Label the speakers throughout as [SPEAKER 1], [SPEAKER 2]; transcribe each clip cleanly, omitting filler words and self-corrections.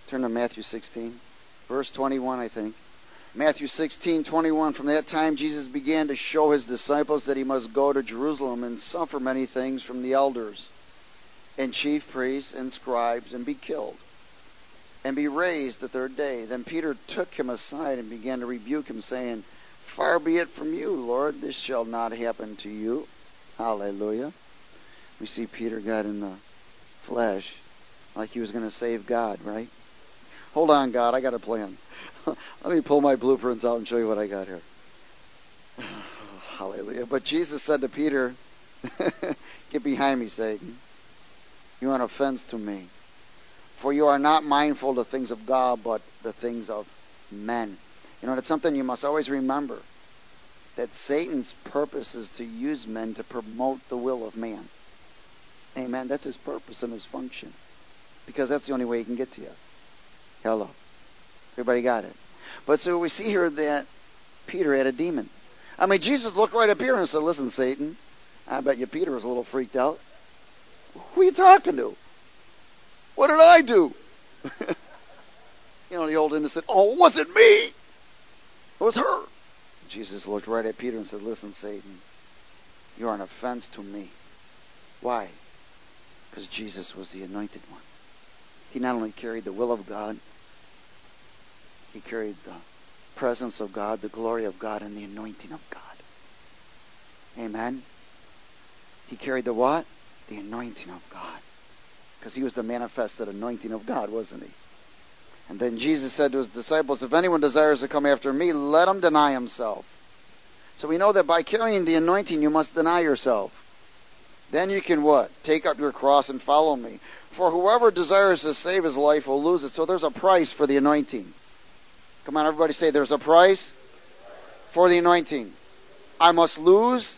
[SPEAKER 1] Turn to Matthew 16, verse 21, I think. Matthew 16:21. From that time Jesus began to show his disciples that he must go to Jerusalem and suffer many things from the elders and chief priests and scribes and be killed and be raised the third day. Then Peter took him aside and began to rebuke him, saying, Far be it from you, Lord, this shall not happen to you. Hallelujah. We see Peter got in the flesh like he was going to save God, right? Hold on, God, I got a plan. Let me pull my blueprints out and show you what I got here. Hallelujah. But Jesus said to Peter, Get behind me, Satan. You are an offense to me. For you are not mindful of the things of God, but the things of men. You know, that's something you must always remember. That Satan's purpose is to use men to promote the will of man. Amen. That's his purpose and his function. Because that's the only way he can get to you. Hello. Everybody got it? But so we see here that Peter had a demon. I mean, Jesus looked right up here and said, Listen, Satan, I bet you Peter was a little freaked out. Who are you talking to? What did I do? You know, the old innocent, oh, it wasn't me. It was her. Jesus looked right at Peter and said, Listen, Satan, you are an offense to me. Why? Because Jesus was the anointed one. He not only carried the will of God, he carried the presence of God, the glory of God, and the anointing of God. Amen? He carried the what? The anointing of God. Because he was the manifested anointing of God, wasn't he? And then Jesus said to his disciples, If anyone desires to come after me, let him deny himself. So we know that by carrying the anointing, you must deny yourself. Then you can what? Take up your cross and follow me. For whoever desires to save his life will lose it. So there's a price for the anointing. Come on, everybody say there's a price for the anointing. I must lose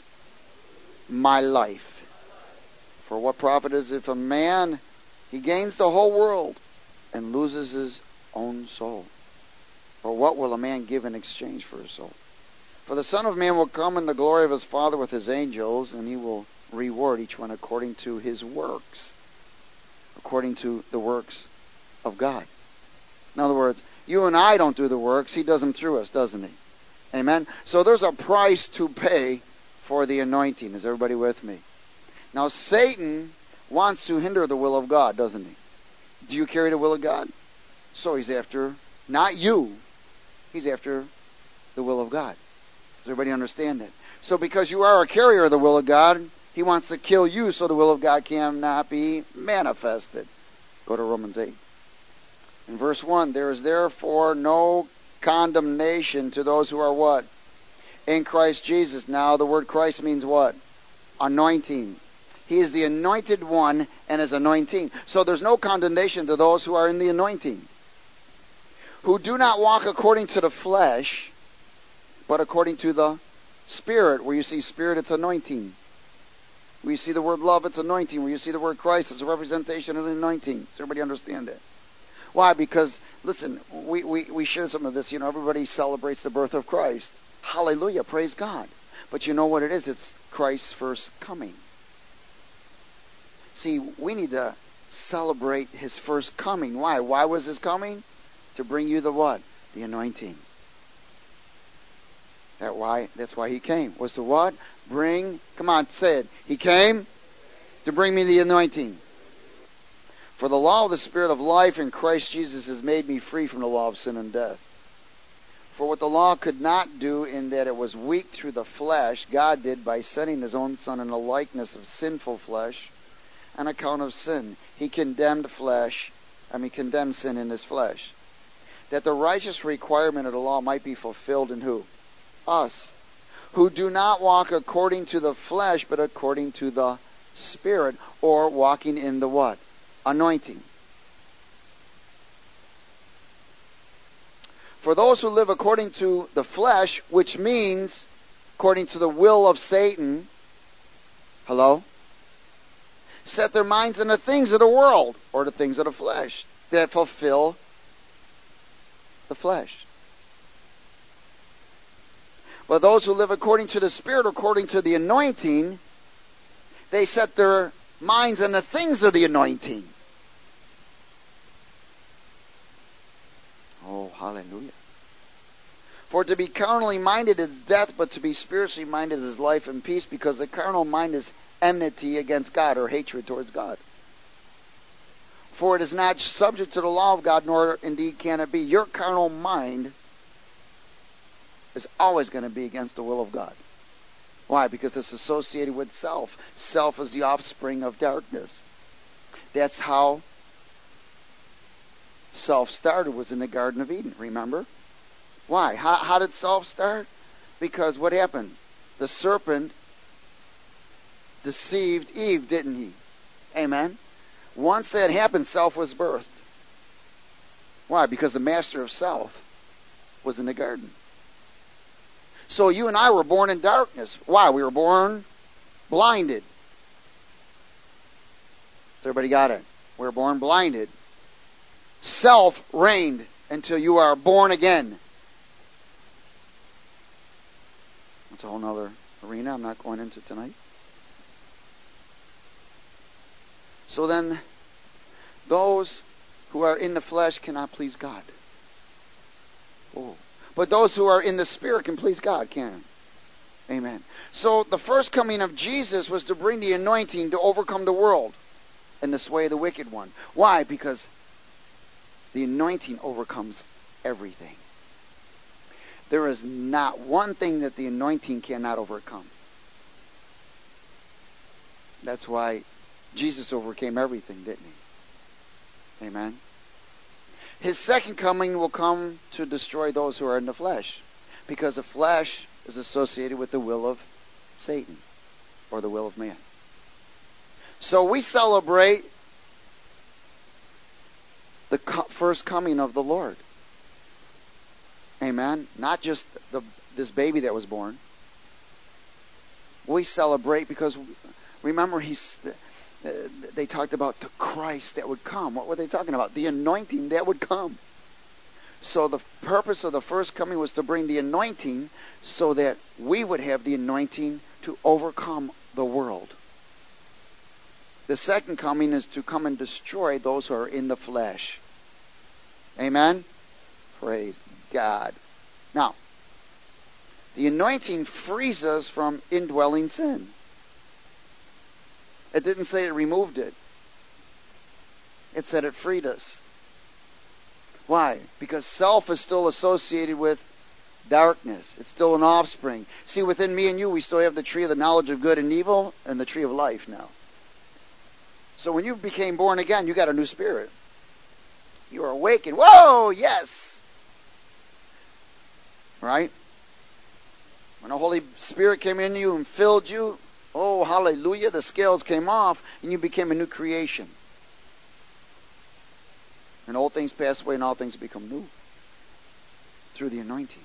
[SPEAKER 1] my life. For what profit is it if a man, he gains the whole world and loses his own soul? Or what will a man give in exchange for his soul? For the Son of Man will come in the glory of his Father with his angels, and he will reward each one according to his works. According to the works of God. In other words, you and I don't do the works. He does them through us, doesn't he? Amen? So there's a price to pay for the anointing. Is everybody with me? Now, Satan wants to hinder the will of God, doesn't he? Do you carry the will of God? So he's after, not you, he's after the will of God. Does everybody understand that? So because you are a carrier of the will of God, he wants to kill you so the will of God cannot be manifested. Go to Romans 8. In verse 1, there is therefore no condemnation to those who are what? In Christ Jesus. Now the word Christ means what? Anointing. He is the anointed one and his anointing. So there's no condemnation to those who are in the anointing. Who do not walk according to the flesh, but according to the Spirit. Where you see Spirit, it's anointing. Where you see the word love, it's anointing. Where you see the word Christ, it's a representation of the anointing. Does everybody understand it? Why? Because, listen, we share some of this. You know, everybody celebrates the birth of Christ. Hallelujah, praise God. But you know what it is? It's Christ's first coming. See, we need to celebrate his first coming. Why? Why was his coming? To bring you the what? The anointing. That's why he came. Was to what? Bring, come on, say it. He came to bring me the anointing. For the law of the Spirit of life in Christ Jesus has made me free from the law of sin and death. For what the law could not do in that it was weak through the flesh, God did by sending his own Son in the likeness of sinful flesh on account of sin. He condemned sin in his flesh. That the righteous requirement of the law might be fulfilled in who? Us. Who do not walk according to the flesh, but according to the Spirit. Or walking in the what? Anointing. For those who live according to the flesh, which means according to the will of Satan, hello? Set their minds on the things of the world, or the things of the flesh, that fulfill the flesh. But those who live according to the Spirit, according to the anointing, they set their minds on the things of the anointing. hallelujah. For to be carnally minded is death, but to be spiritually minded is life and peace, because the carnal mind is enmity against God, or hatred towards God. For it is not subject to the law of God, nor indeed can it be. Your carnal mind is always going to be against the will of God. Why? Because it's associated with self. Self is the offspring of darkness. That's how self started, was in the Garden of Eden, remember? Why? How did self start? Because what happened? The serpent deceived Eve, didn't he? Amen? Once that happened, self was birthed. Why? Because the master of self was in the garden. So you and I were born in darkness. Why? We were born blinded. Everybody got it? We were born blinded. Self reigned until you are born again. That's a whole other arena I'm not going into tonight. So then, those who are in the flesh cannot please God. Oh. But those who are in the Spirit can please God, can. Amen. So the first coming of Jesus was to bring the anointing to overcome the world and the sway of the wicked one. Why? Because the anointing overcomes everything. There is not one thing that the anointing cannot overcome. That's why Jesus overcame everything, didn't he? Amen. His second coming will come to destroy those who are in the flesh, because the flesh is associated with the will of Satan, or the will of man. So we celebrate the first coming of the Lord. Amen. Not just this baby that was born. We celebrate because, remember, they talked about the Christ that would come. What were they talking about? The anointing that would come. So the purpose of the first coming was to bring the anointing so that we would have the anointing to overcome the world. The second coming is to come and destroy those who are in the flesh. Amen? Praise God. Now, the anointing frees us from indwelling sin. It didn't say it removed it. It said it freed us. Why? Because self is still associated with darkness. It's still an offspring. See, within me and you, we still have the tree of the knowledge of good and evil and the tree of life now. So when you became born again, you got a new spirit. You are awakened. Whoa, yes! Right? When the Holy Spirit came in you and filled you, oh, hallelujah, the scales came off and you became a new creation. And old things pass away and all things become new. Through the anointing.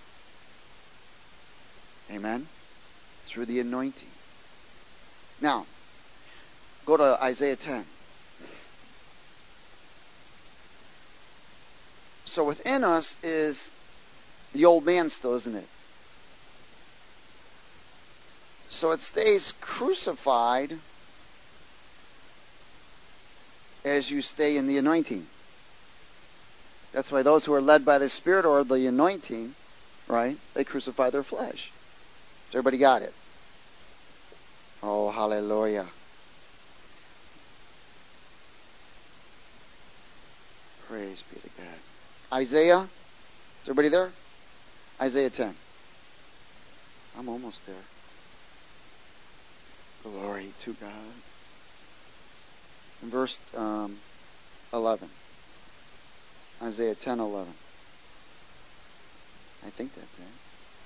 [SPEAKER 1] Amen? Through the anointing. Now, go to Isaiah 10. So within us is the old man still, isn't it? So it stays crucified as you stay in the anointing. That's why those who are led by the Spirit or the anointing, right, they crucify their flesh. So everybody got it? Oh, hallelujah. Praise be to God. Isaiah, is everybody there? Isaiah 10. I'm almost there. Glory to God. In verse 11. Isaiah 10:11. I think that's it.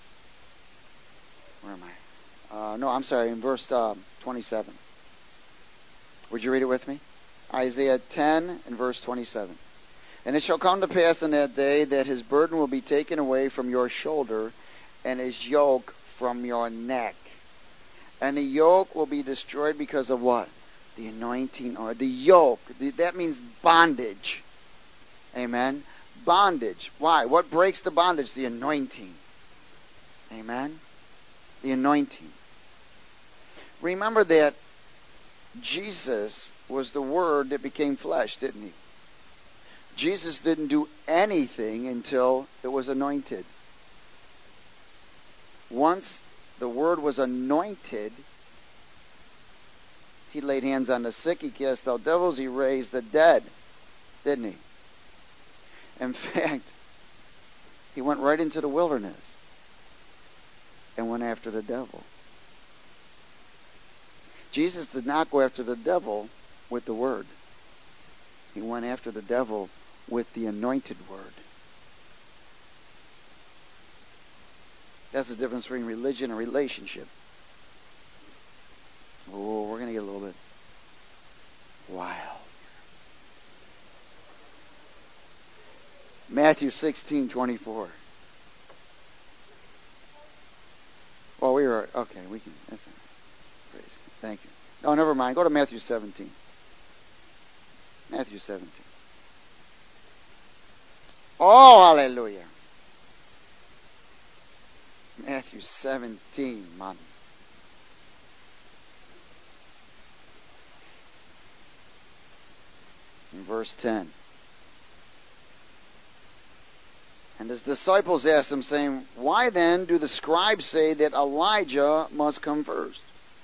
[SPEAKER 1] Where am I? No, I'm sorry. In verse 27. Would you read it with me? Isaiah 10 and verse 27. And it shall come to pass in that day that his burden will be taken away from your shoulder, and his yoke from your neck. And the yoke will be destroyed because of what? The anointing, or the yoke. That means bondage. Amen? Bondage. Why? What breaks the bondage? The anointing. Amen? The anointing. Remember that Jesus was the Word that became flesh, didn't he? Jesus didn't do anything until it was anointed. Once the Word was anointed, he laid hands on the sick, he cast out devils, he raised the dead, didn't he? In fact, he went right into the wilderness and went after the devil. Jesus did not go after the devil with the Word. He went after the devil with the anointed Word. That's the difference between religion and relationship. Oh, we're going to get a little bit wild. Matthew 16:24. Well, we were, okay, we can, that's all right. Praise God. Thank you. No, never mind. Go to Matthew 17. Matthew 17. Oh, hallelujah. Matthew 17, man. In verse 10. And his disciples asked him, saying, why then do the scribes say that Elijah must come first?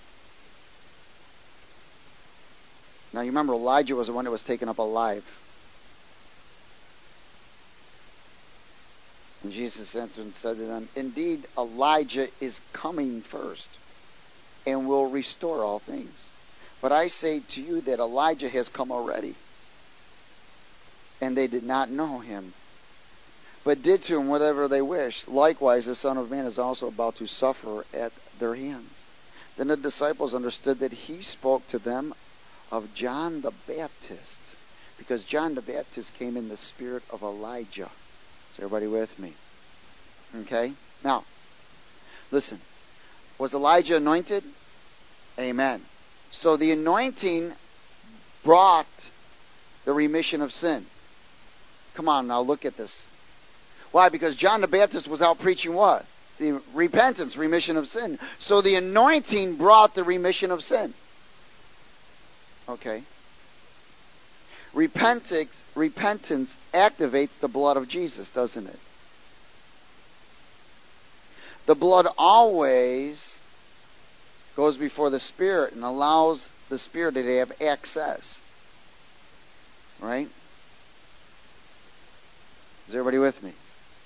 [SPEAKER 1] Now you remember, Elijah was the one that was taken up alive. And Jesus answered and said to them, indeed, Elijah is coming first, and will restore all things. But I say to you that Elijah has come already, and they did not know him, but did to him whatever they wished. Likewise, the Son of Man is also about to suffer at their hands. Then the disciples understood that he spoke to them of John the Baptist, because John the Baptist came in the spirit of Elijah. Is everybody with me? Okay? Now, listen. Was Elijah anointed? Amen. So the anointing brought the remission of sin. Come on now, look at this. Why? Because John the Baptist was out preaching what? The repentance, remission of sin. So the anointing brought the remission of sin. Okay. Repentance activates the blood of Jesus, doesn't it? The blood always goes before the Spirit and allows the Spirit to have access. Right? Is everybody with me?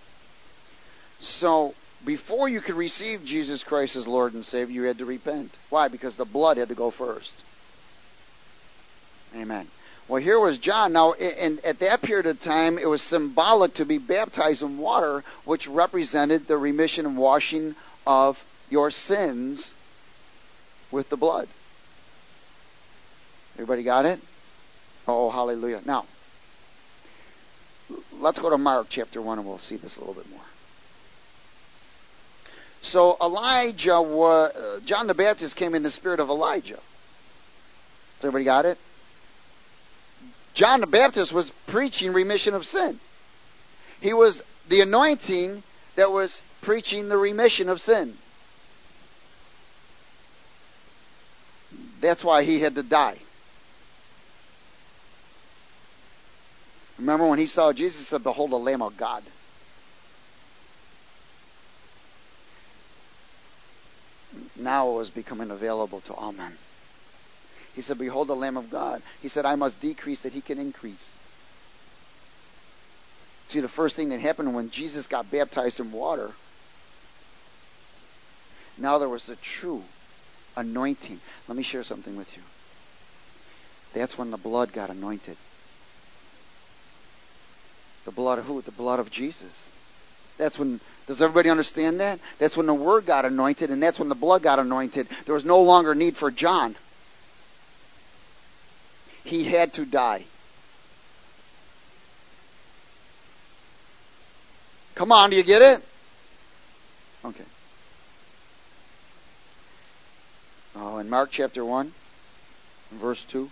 [SPEAKER 1] So, before you could receive Jesus Christ as Lord and Savior, you had to repent. Why? Because the blood had to go first. Amen. Well, here was John. Now, at that period of time, it was symbolic to be baptized in water, which represented the remission and washing of your sins with the blood. Everybody got it? Oh, hallelujah. Now, let's go to Mark chapter 1 and we'll see this a little bit more. So John the Baptist came in the spirit of Elijah. Has everybody got it? John the Baptist was preaching remission of sin. He was the anointing that was preaching the remission of sin. That's why he had to die. Remember when he saw Jesus, he said, behold the Lamb of God. Now it was becoming available to all men. He said, behold the Lamb of God. He said, I must decrease that he can increase. See, the first thing that happened when Jesus got baptized in water, now there was a true anointing. Let me share something with you. That's when the blood got anointed. The blood of who? The blood of Jesus. That's when, does everybody understand that? That's when the Word got anointed, and that's when the blood got anointed. There was no longer need for John. He had to die. Come on, do you get it? Okay. Oh, in Mark chapter 1, verse 2.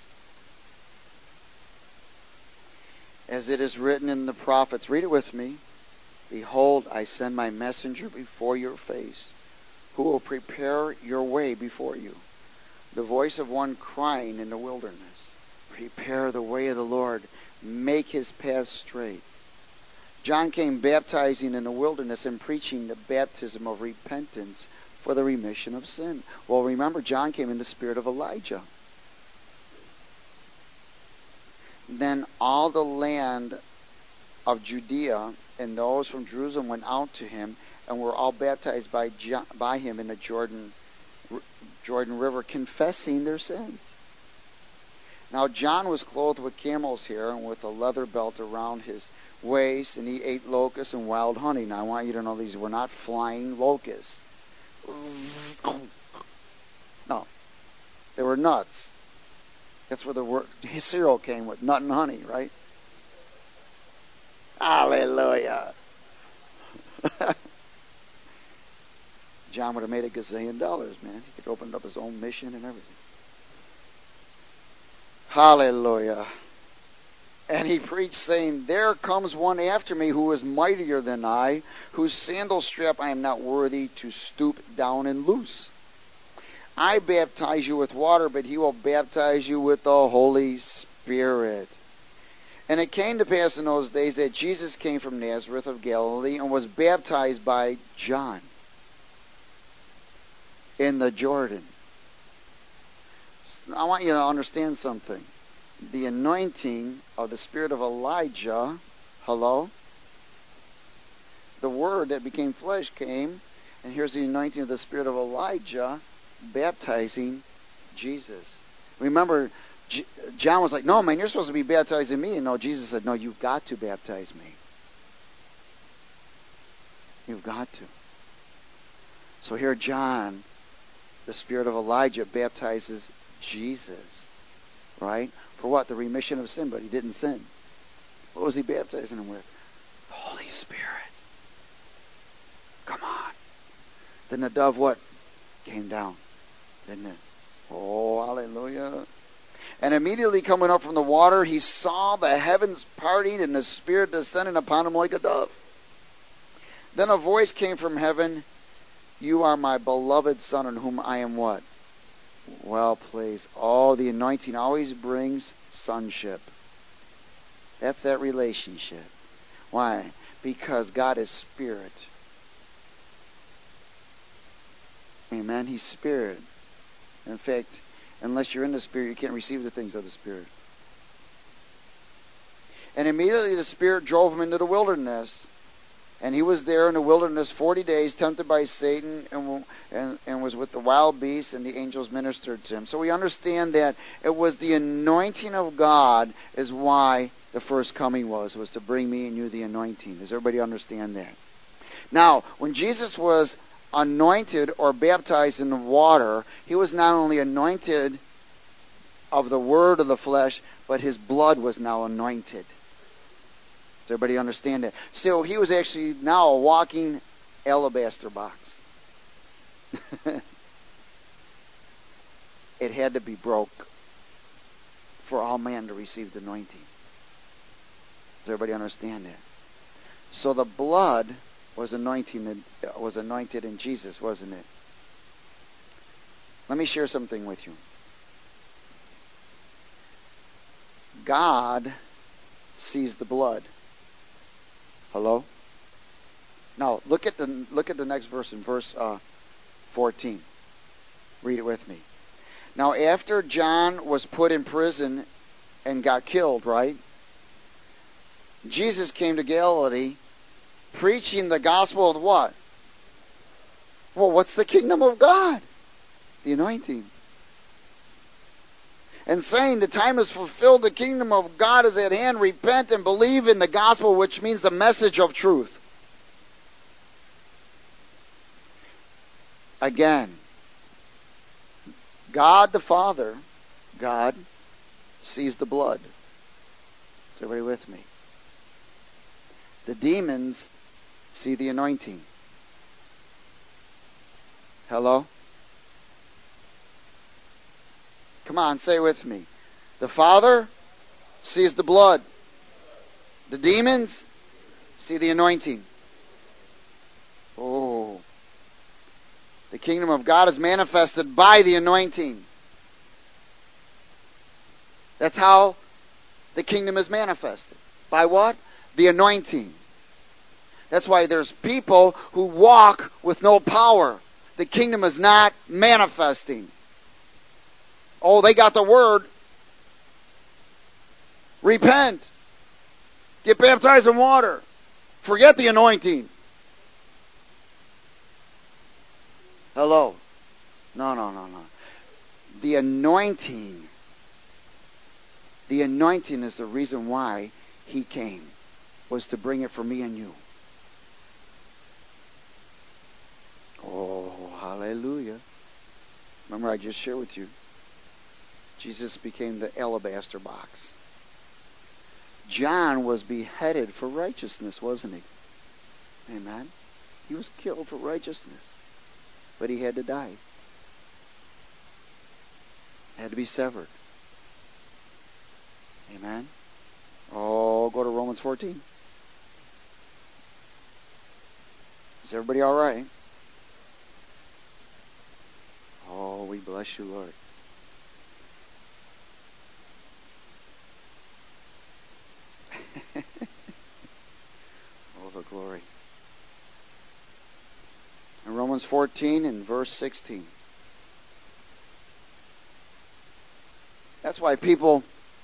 [SPEAKER 1] As it is written in the prophets, read it with me. Behold, I send my messenger before your face, who will prepare your way before you. The voice of one crying in the wilderness, prepare the way of the Lord, make his path straight. John came baptizing in the wilderness and preaching the baptism of repentance for the remission of sin. Well, remember, John came in the spirit of Elijah. Then all the land of Judea and those from Jerusalem went out to him and were all baptized by him in the Jordan River, confessing their sins. Now John was clothed with camel's hair and with a leather belt around his waist, and he ate locusts and wild honey. Now I want you to know these were not flying locusts. No, they were nuts. That's where the word cereal came with, nut and honey, right? Hallelujah. John would have made $1 gazillion, man. He could have opened up his own mission and everything. Hallelujah. And he preached, saying, there comes one after me who is mightier than I, whose sandal strap I am not worthy to stoop down and loose. I baptize you with water, but he will baptize you with the Holy Spirit. And it came to pass in those days that Jesus came from Nazareth of Galilee and was baptized by John in the Jordan. I want you to understand something. The anointing of the spirit of Elijah, hello? The word that became flesh came, and here's the anointing of the spirit of Elijah baptizing Jesus. Remember, John was like, no, man, you're supposed to be baptizing me. And no, Jesus said, no, you've got to baptize me. You've got to. So here John, the spirit of Elijah, baptizes Jesus. Right? For what? The remission of sin, but he didn't sin. What was he baptizing him with? The Holy Spirit. Come on. Then the dove what? Came down. Didn't it? Oh, hallelujah. And immediately coming up from the water, he saw the heavens parting and the Spirit descending upon him like a dove. Then a voice came from heaven, you are my beloved Son, in whom I am what? Well pleased. Oh, the anointing always brings sonship. That's that relationship. Why? Because God is Spirit. Amen? He's Spirit. In fact, unless you're in the Spirit, you can't receive the things of the Spirit. And immediately the Spirit drove him into the wilderness. And he was there in the wilderness 40 days, tempted by Satan, and was with the wild beasts, and the angels ministered to him. So we understand that it was the anointing of God is why the first coming was to bring me and you the anointing. Does everybody understand that? Now, when Jesus was anointed or baptized in the water, he was not only anointed of the word of the flesh, but his blood was now anointed. Does everybody understand that? So he was actually now a walking alabaster box. It had to be broke for all man to receive the anointing. Does everybody understand that? So the blood was anointed in Jesus, wasn't it? Let me share something with you. God sees the blood. Hello? Now, look at the next verse in verse 14. Read it with me. Now, after John was put in prison and got killed, right? Jesus came to Galilee preaching the gospel of what? Well, what's the kingdom of God? The anointing. And saying, the time is fulfilled, the kingdom of God is at hand, repent and believe in the gospel, which means the message of truth. Again, God the Father, God sees the blood. Is everybody with me? The demons see the anointing. Hello? Come on, say it with me. The Father sees the blood. The demons see the anointing. Oh. The kingdom of God is manifested by the anointing. That's how the kingdom is manifested. By what? The anointing. That's why there's people who walk with no power. The kingdom is not manifesting. Oh, they got the word. Repent. Get baptized in water. Forget the anointing. Hello. No. The anointing is the reason why he came, was to bring it for me and you. Oh, hallelujah. Remember, I just shared with you, Jesus became the alabaster box. John was beheaded for righteousness, wasn't he? Amen. He was killed for righteousness. But he had to die. Had to be severed. Amen. Oh, go to Romans 14. Is everybody all right? Oh, we bless you, Lord. Oh, the glory. In Romans 14 and verse 16. That's why people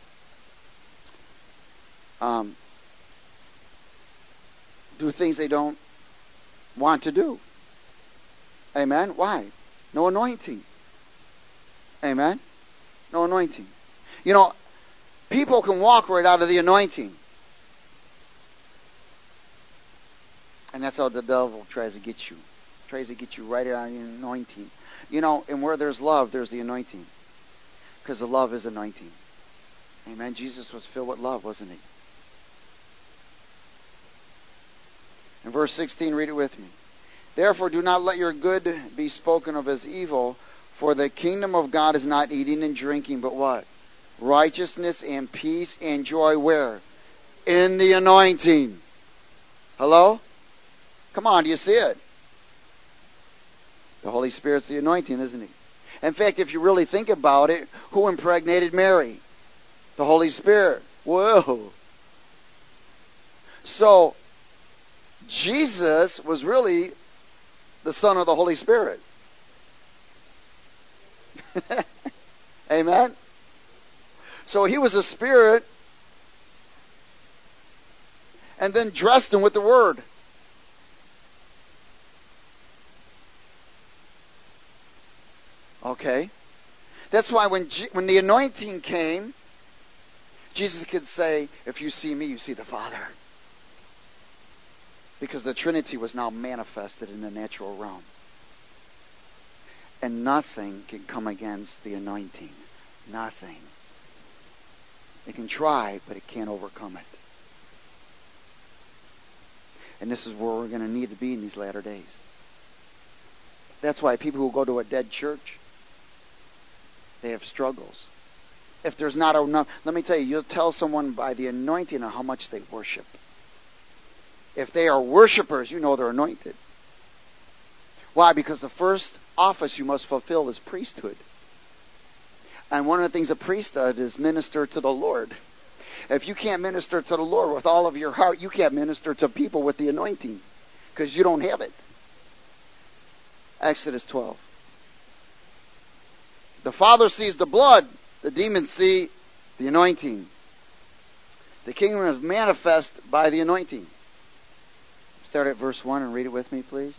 [SPEAKER 1] do things they don't want to do. Amen? Why? No anointing. Amen? No anointing. You know, people can walk right out of the anointing. And that's how the devil tries to get you. Tries to get you right out of the anointing. You know, and where there's love, there's the anointing. Because the love is anointing. Amen? Jesus was filled with love, wasn't he? In verse 16, read it with me. Therefore, do not let your good be spoken of as evil, for the kingdom of God is not eating and drinking, but what? Righteousness and peace and joy where? In the anointing. Hello? Come on, do you see it? The Holy Spirit's the anointing, isn't he? In fact, if you really think about it, who impregnated Mary? The Holy Spirit. Whoa. So, Jesus was really the Son of the Holy Spirit. Amen? So he was a spirit and then dressed him with the Word. Okay? That's why when the anointing came, Jesus could say, if you see me, you see the Father. Because the Trinity was now manifested in the natural realm. And nothing can come against the anointing. Nothing. It can try, but it can't overcome it. And this is where we're going to need to be in these latter days. That's why people who go to a dead church, they have struggles. If there's not enough, let me tell you, you'll tell someone by the anointing of how much they worship. If they are worshipers, you know they're anointed. Why? Because the first office you must fulfill is priesthood. And one of the things a priest does is minister to the Lord. If you can't minister to the Lord with all of your heart, you can't minister to people with the anointing. Because you don't have it. Exodus 12. The Father sees the blood. The demons see the anointing. The kingdom is manifest by the anointing. Start at verse 1 and read it with me, please.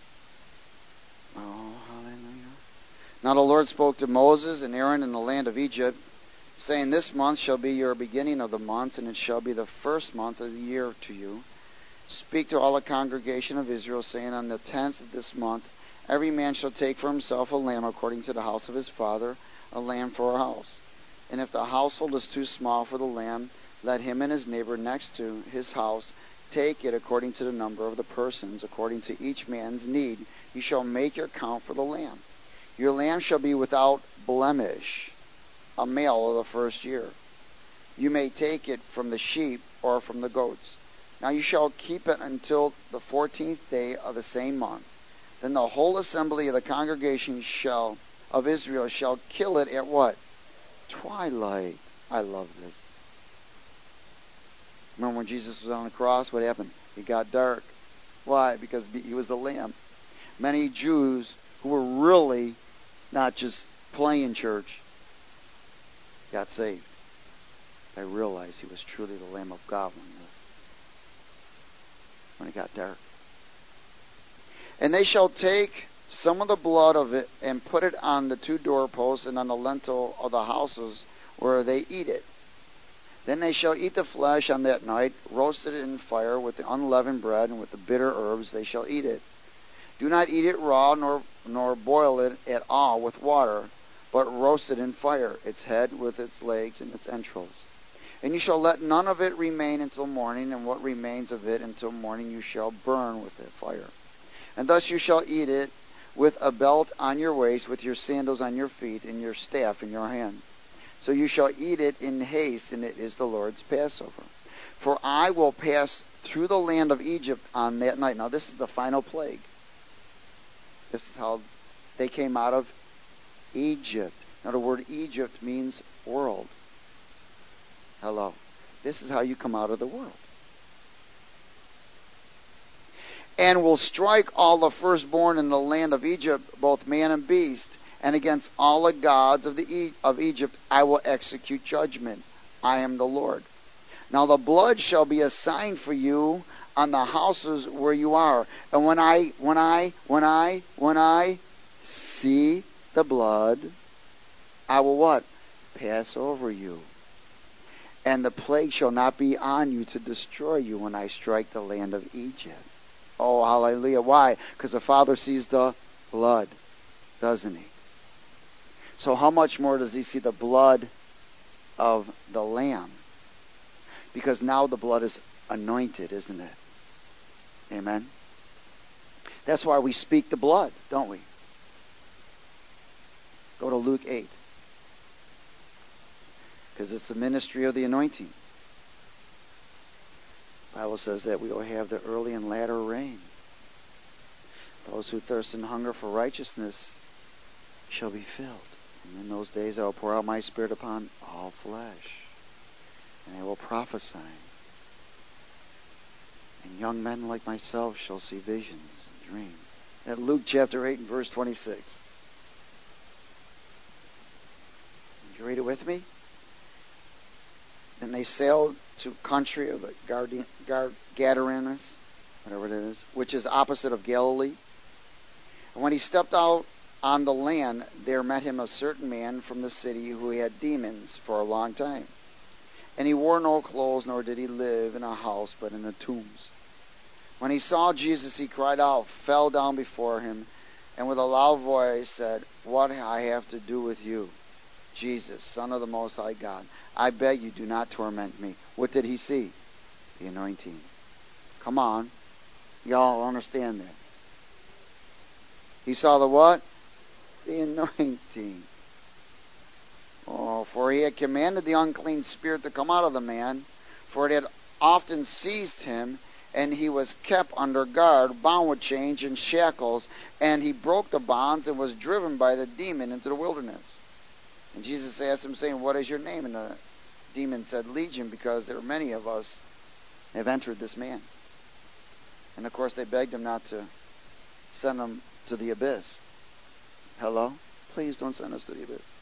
[SPEAKER 1] Oh, hallelujah. Now the Lord spoke to Moses and Aaron in the land of Egypt, saying, this month shall be your beginning of the months, and it shall be the first month of the year to you. Speak to all the congregation of Israel, saying, on the 10th of this month, every man shall take for himself a lamb according to the house of his father, a lamb for a house. And if the household is too small for the lamb, let him and his neighbor next to his house take it according to the number of the persons, according to each man's need. You shall make your count for the lamb. Your lamb shall be without blemish, a male of the first year. You may take it from the sheep or from the goats. Now you shall keep it until the 14th day of the same month. Then the whole assembly of the congregation of Israel shall kill it at what? Twilight. I love this. Remember when Jesus was on the cross, what happened? It got dark. Why? Because he was the Lamb. Many Jews who were really not just playing church got saved. I realized he was truly the Lamb of God when it got dark. And they shall take some of the blood of it and put it on the two doorposts and on the lintel of the houses where they eat it. Then they shall eat the flesh on that night, roasted in fire with the unleavened bread and with the bitter herbs they shall eat it. Do not eat it raw, nor boil it at all with water, but roast it in fire, its head with its legs and its entrails. And you shall let none of it remain until morning, and what remains of it until morning you shall burn with the fire. And thus you shall eat it with a belt on your waist, with your sandals on your feet, and your staff in your hand. So you shall eat it in haste, and it is the Lord's Passover. For I will pass through the land of Egypt on that night. Now this is the final plague. This is how they came out of Egypt. Now the word Egypt means world. Hello. This is how you come out of the world. And will strike all the firstborn in the land of Egypt, both man and beast, and against all the gods of Egypt I will execute judgment. I am the Lord. Now the blood shall be a sign for you on the houses where you are. And when I see the blood, I will what? Pass over you. And the plague shall not be on you to destroy you when I strike the land of Egypt. Oh, hallelujah. Why? Because the Father sees the blood, doesn't he? So how much more does he see the blood of the Lamb? Because now the blood is anointed, isn't it? Amen? That's why we speak the blood, don't we? Go to Luke 8. Because it's the ministry of the anointing. The Bible says that we will have the early and latter rain. Those who thirst and hunger for righteousness shall be filled. And in those days I will pour out my Spirit upon all flesh. And I will prophesy. And young men like myself shall see visions and dreams. At Luke chapter 8 and verse 26. Did you read it with me? Then they sailed to country of the Gadarenes, whatever it is, which is opposite of Galilee. And when he stepped out on the land, there met him a certain man from the city who had demons for a long time. And he wore no clothes, nor did he live in a house, but in the tombs. When he saw Jesus, he cried out, fell down before him, and with a loud voice said, "What I have to do with you, Jesus, Son of the Most High God? I beg you, do not torment me." What did he see? The anointing. Come on. Y'all understand that. He saw the what? The anointing. Oh, for he had commanded the unclean spirit to come out of the man, for it had often seized him, and he was kept under guard, bound with chains and shackles, and he broke the bonds and was driven by the demon into the wilderness. And Jesus asked him, saying, "What is your name?" And the demon said, "Legion," because there are many of us have entered this man. And of course they begged him not to send him to the abyss. Hello? Please don't send us to the abyss.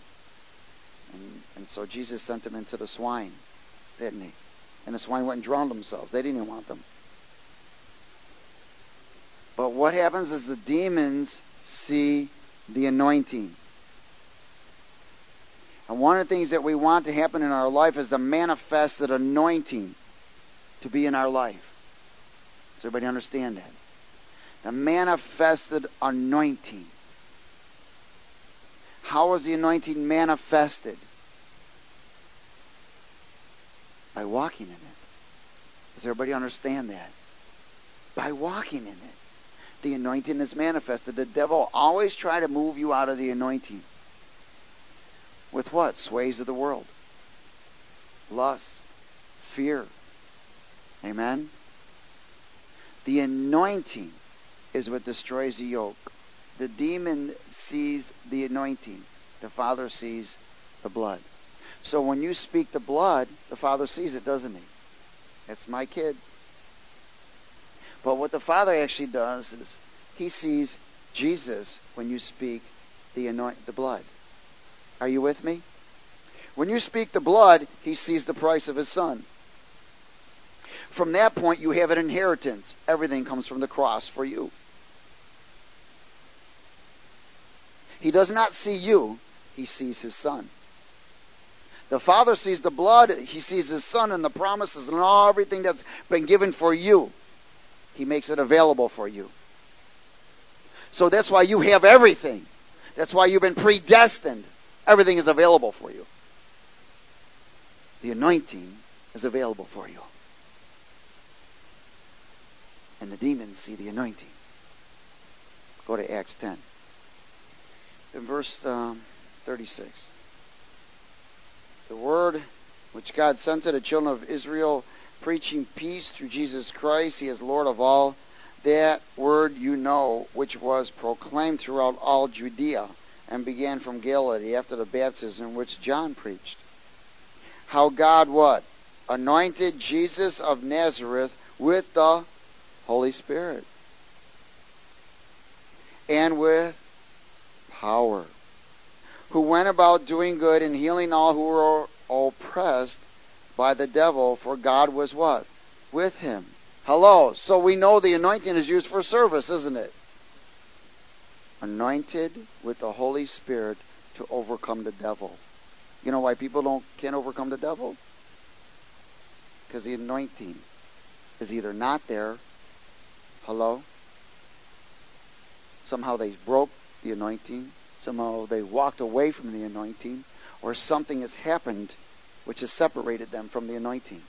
[SPEAKER 1] And so Jesus sent him into the swine, didn't he? And the swine went and drowned themselves. They didn't even want them. But what happens is the demons see the anointing. And one of the things that we want to happen in our life is the manifested anointing to be in our life. Does everybody understand that? The manifested anointing. How is the anointing manifested? By walking in it. Does everybody understand that? By walking in it. The anointing is manifested. The devil always tries to move you out of the anointing. With what? Sways of the world. Lust. Fear. Amen? The anointing is what destroys the yoke. The demon sees the anointing. The Father sees the blood. So when you speak the blood, the Father sees it, doesn't he? That's my kid. But what the Father actually does is he sees Jesus when you speak the blood. Are you with me? When you speak the blood, he sees the price of his Son. From that point, you have an inheritance. Everything comes from the cross for you. He does not see you. He sees his Son. The Father sees the blood. He sees his Son and the promises and everything that's been given for you. He makes it available for you. So that's why you have everything. That's why you've been predestined. Everything is available for you. The anointing is available for you. And the demons see the anointing. Go to Acts 10. In verse 36. The word which God sent to the children of Israel, preaching peace through Jesus Christ, he is Lord of all. That word you know, which was proclaimed throughout all Judea, and began from Galilee after the baptism which John preached. How God what? Anointed Jesus of Nazareth with the Holy Spirit and with power, who went about doing good and healing all who were oppressed by the devil, for God was what? With him. Hello. So we know the anointing is used for service, isn't it? Anointed with the Holy Spirit to overcome the devil. You know why people can't overcome the devil? Because the anointing is either not there. Hello? Somehow they broke the anointing. Somehow they walked away from the anointing. Or something has happened which has separated them from the anointing.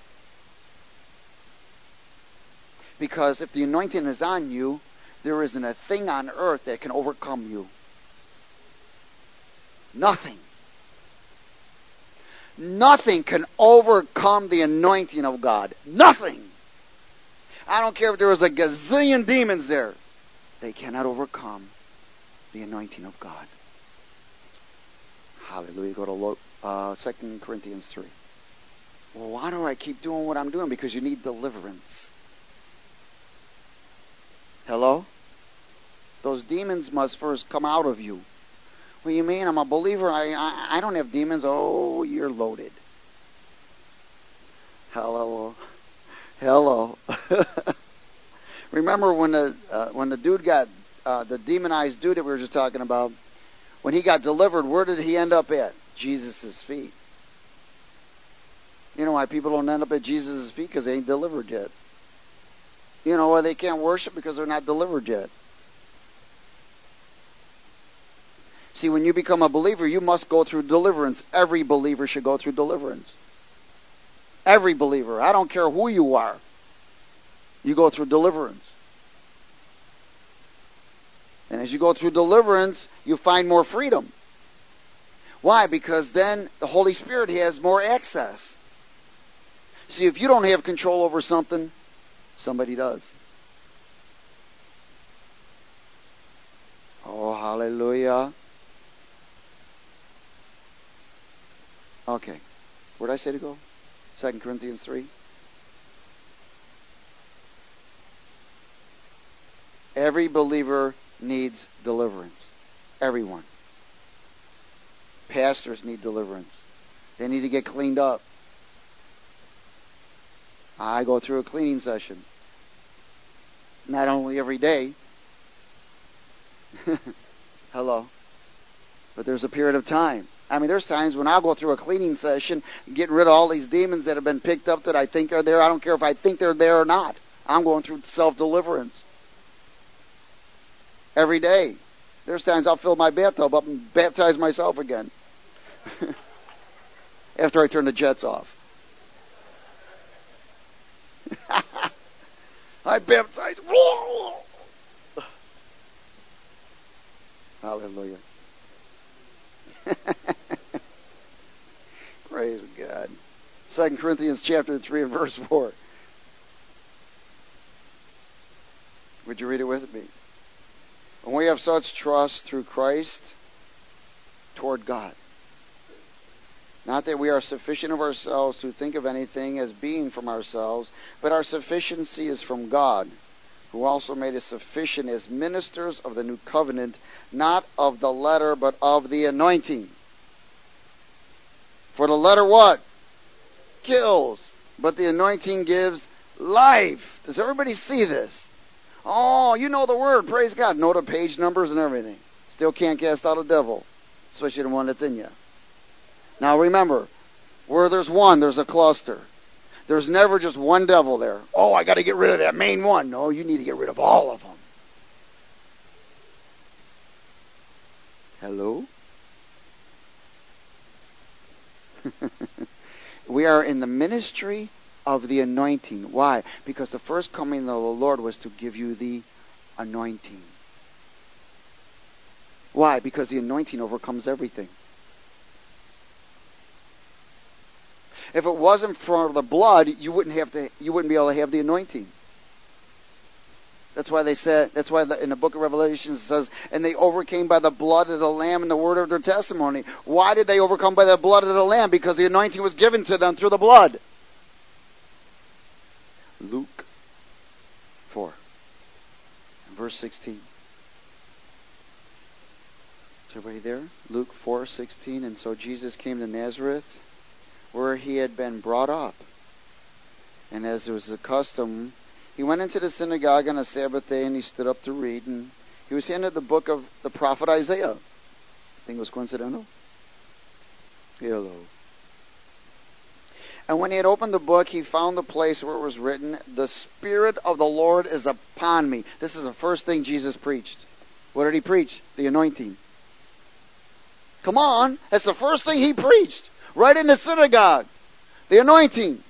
[SPEAKER 1] Because if the anointing is on you, there isn't a thing on earth that can overcome you. Nothing. Nothing can overcome the anointing of God. Nothing. I don't care if there was a gazillion demons there. They cannot overcome the anointing of God. Hallelujah. Go to 2 Corinthians 3. Well, why do I keep doing what I'm doing? Because you need deliverance. Hello? Those demons must first come out of you. What do you mean? I'm a believer. I don't have demons. Oh, you're loaded. Hello. Hello. Remember when the dude got, the demonized dude that we were just talking about, when he got delivered, where did he end up at? Jesus' feet. You know why people don't end up at Jesus' feet? Because they ain't delivered yet. You know why they can't worship? Because they're not delivered yet. See, when you become a believer, you must go through deliverance. Every believer should go through deliverance. Every believer. I don't care who you are. You go through deliverance. And as you go through deliverance, you find more freedom. Why? Because then the Holy Spirit has more access. See, if you don't have control over something, somebody does. Oh, hallelujah. Okay. Where did I say to go? 2 Corinthians 3. Every believer needs deliverance. Everyone. Pastors need deliverance. They need to get cleaned up. I go through a cleaning session. Not only every day. Hello. But there's a period of time. I mean, there's times when I'll go through a cleaning session, getting rid of all these demons that have been picked up that I think are there. I don't care if I think they're there or not. I'm going through self-deliverance. Every day. There's times I'll fill my bathtub up and baptize myself again. After I turn the jets off. I baptize. Hallelujah. Praise God. 2 Corinthians chapter 3 and verse 4. Would you read it with me? And we have such trust through Christ toward God. Not that we are sufficient of ourselves to think of anything as being from ourselves, but our sufficiency is from God, who also made us sufficient as ministers of the new covenant, not of the letter, but of the anointing. For the letter what? Kills. But the anointing gives life. Does everybody see this? Oh, you know the word. Praise God. Know the page numbers and everything. Still can't cast out a devil, especially the one that's in you. Now remember, where there's one, there's a cluster. There's never just one devil there. Oh, I got to get rid of that main one. No, you need to get rid of all of them. Hello? We are in the ministry of the anointing. Why? Because the first coming of the Lord was to give you the anointing. Why? Because the anointing overcomes everything. If it wasn't for the blood, you wouldn't be able to have the anointing. That's why in the book of Revelation it says, and they overcame by the blood of the Lamb and the word of their testimony. Why did they overcome by the blood of the Lamb? Because the anointing was given to them through the blood. Luke 4, verse 16. Is everybody there? Luke 4:16. And so Jesus came to Nazareth, where he had been brought up. And as it was the custom, he went into the synagogue on a Sabbath day, and he stood up to read, and he was handed the book of the prophet Isaiah. Think it was coincidental? Hello. And when he had opened the book, he found the place where it was written, "The Spirit of the Lord is upon me." This is the first thing Jesus preached. What did he preach? The anointing. Come on, that's the first thing he preached. Right in the synagogue. The anointing.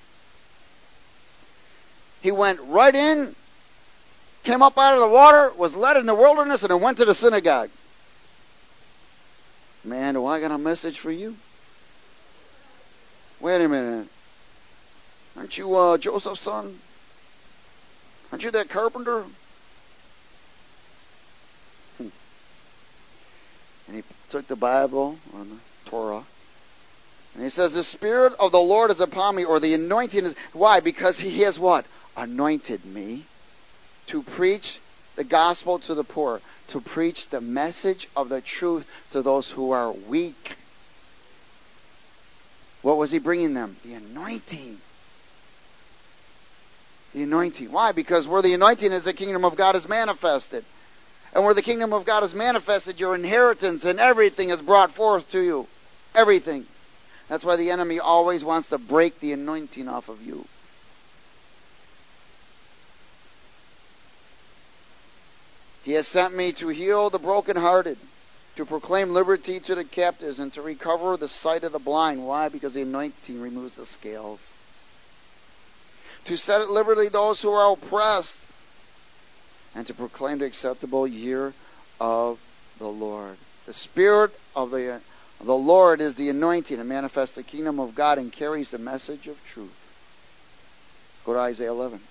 [SPEAKER 1] He went right in, came up out of the water, was led in the wilderness, and then went to the synagogue. Man, do I got a message for you? Wait a minute. Aren't you Joseph's son? Aren't you that carpenter? And he took the Bible, or the Torah, and he says, "The Spirit of the Lord is upon me," or the anointing is. Why? Because he has what? Anointed me to preach the gospel to the poor, to preach the message of the truth to those who are weak. What was he bringing them? The anointing. The anointing. Why? Because where the anointing is, the kingdom of God is manifested. And where the kingdom of God is manifested, your inheritance and everything is brought forth to you. Everything. That's why the enemy always wants to break the anointing off of you. He has sent me to heal the brokenhearted, to proclaim liberty to the captives, and to recover the sight of the blind. Why? Because the anointing removes the scales. To set at liberty those who are oppressed, and to proclaim the acceptable year of the Lord. The Spirit of the Lord is the anointing, and manifests the kingdom of God and carries the message of truth. Go to Isaiah 11.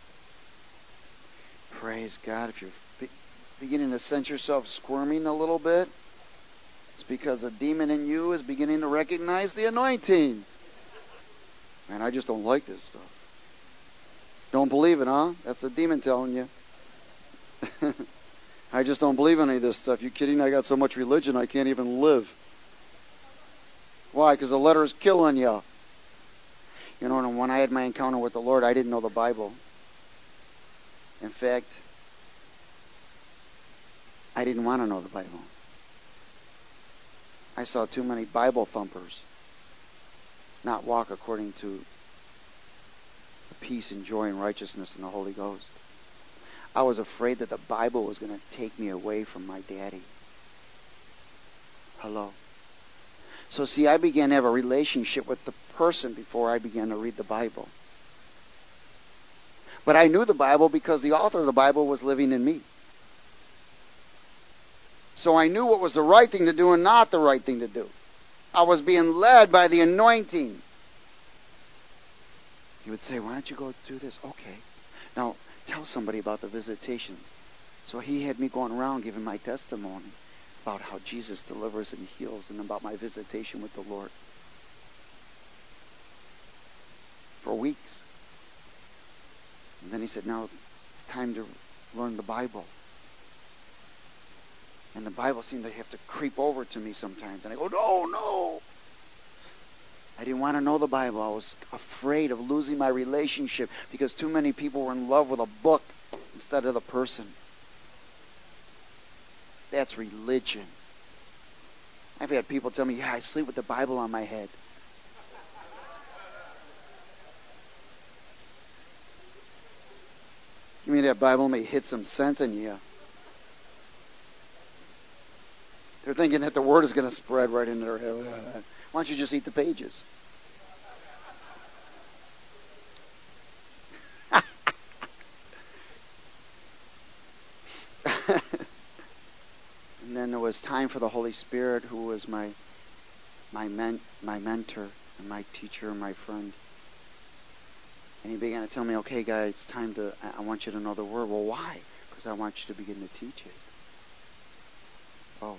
[SPEAKER 1] Praise God. If you're beginning to sense yourself squirming a little bit, it's because the demon in you is beginning to recognize the anointing. Man, I just don't like this stuff. Don't believe it, huh? That's the demon telling you. I just don't believe any of this stuff. You kidding? I got so much religion I can't even live. Why? Because the letter is killing you. You know, and when I had my encounter with the Lord, I didn't know the Bible. In fact, I didn't want to know the Bible. I saw too many Bible thumpers not walk according to the peace and joy and righteousness in the Holy Ghost. I was afraid that the Bible was going to take me away from my daddy. Hello. So see, I began to have a relationship with the person before I began to read the Bible. But I knew the Bible because the author of the Bible was living in me. So I knew what was the right thing to do and not the right thing to do. I was being led by the anointing. He would say, "Why don't you go do this?" Okay. Now, tell somebody about the visitation. So he had me going around giving my testimony about how Jesus delivers and heals and about my visitation with the Lord. for weeks. And then he said, now it's time to learn the Bible. And the Bible seemed to have to creep over to me sometimes. And I go, no. I didn't want to know the Bible. I was afraid of losing my relationship because too many people were in love with a book instead of the person. That's religion. I've had people tell me, yeah, I sleep with the Bible on my head. You mean that Bible may hit some sense in you? They're thinking that the word is going to spread right into their head. Why don't you just eat the pages? And then there was time for the Holy Spirit, who was my mentor and my teacher and my friend. And he began to tell me, okay, guys, it's time to, I want you to know the word. Well, why? Because I want you to begin to teach it. Oh.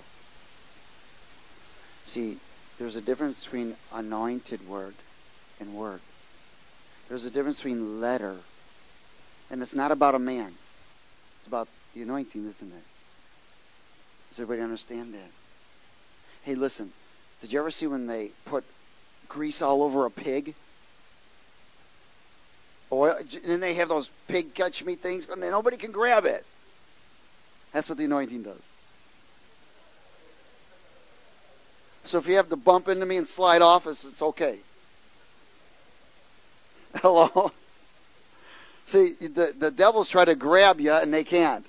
[SPEAKER 1] See, there's a difference between anointed word and word. There's a difference between letter. And it's not about a man. It's about the anointing, isn't it? Does everybody understand that? Hey, listen. Did you ever see when they put grease all over a pig? Oil, and then they have those pig catch meat things, and then nobody can grab it. That's what the anointing does. So if you have to bump into me and slide off, it's okay. Hello? See, the devils try to grab you, and they can't.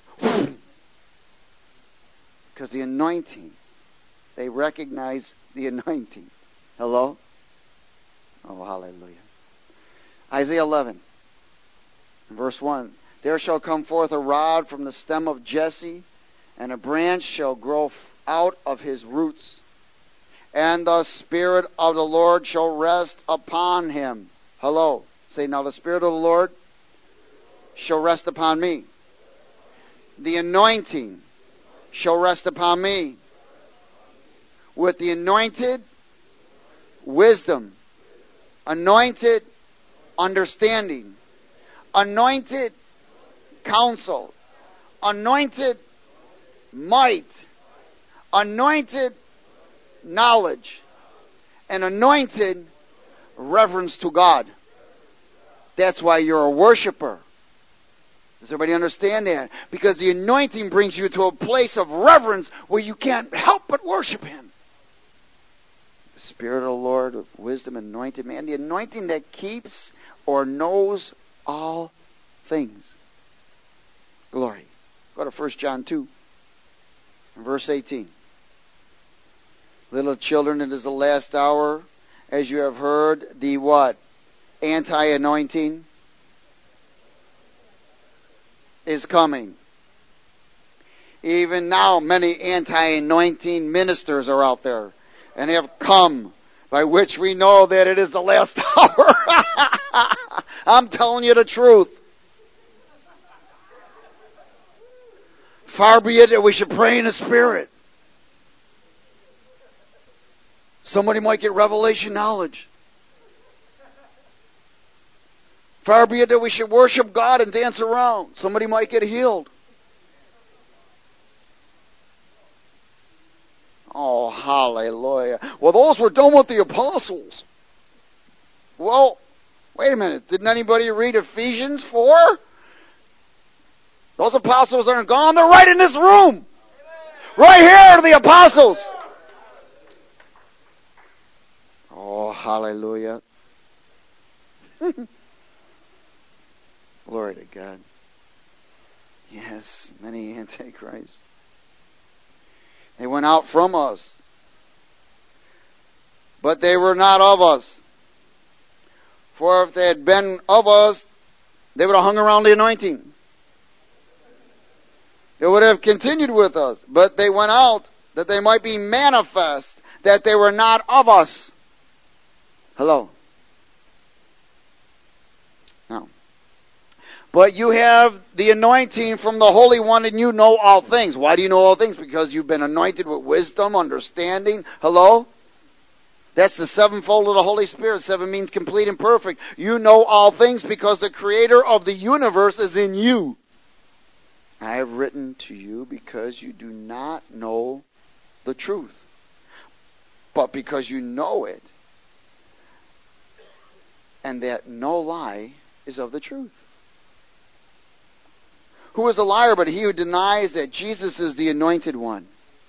[SPEAKER 1] Because the anointing, they recognize the anointing. Hello? Oh, hallelujah. Isaiah 11, verse 1. There shall come forth a rod from the stem of Jesse, and a branch shall grow out of his roots. And the Spirit of the Lord shall rest upon him. Hello. Say, now the Spirit of the Lord shall rest upon me. The anointing shall rest upon me. With the anointed wisdom, anointed understanding, anointed counsel, anointed might, anointed knowledge, and anointed reverence to God. That's why you're a worshiper. Does everybody understand that? Because the anointing brings you to a place of reverence where you can't help but worship Him. The Spirit of the Lord of wisdom, anointed man. The anointing that keeps or knows all things. Glory. Go to 1 John 2, verse 18. Little children, it is the last hour, as you have heard, the what? Anti-anointing is coming. Even now, many anti-anointing ministers are out there and have come, by which we know that it is the last hour. I'm telling you the truth. Far be it that we should pray in the Spirit. Somebody might get revelation knowledge. Far be it that we should worship God and dance around. Somebody might get healed. Oh, hallelujah. Well, those were done with the apostles. Well, wait a minute. Didn't anybody read Ephesians 4? Those apostles aren't gone. They're right in this room. Right here are the apostles. Oh, hallelujah. Glory to God. Yes, many antichrists. They went out from us, but they were not of us. For if they had been of us, they would have hung around the anointing. They would have continued with us, but they went out that they might be manifest that they were not of us. Hello. No. But you have the anointing from the Holy One, and you know all things. Why do you know all things? Because you've been anointed with wisdom, understanding. Hello? That's the sevenfold of the Holy Spirit. Seven means complete and perfect. You know all things because the creator of the universe is in you. I have written to you because you do not know the truth, but because you know it, and that no lie is of the truth. Who is a liar but he who denies that Jesus is the anointed one?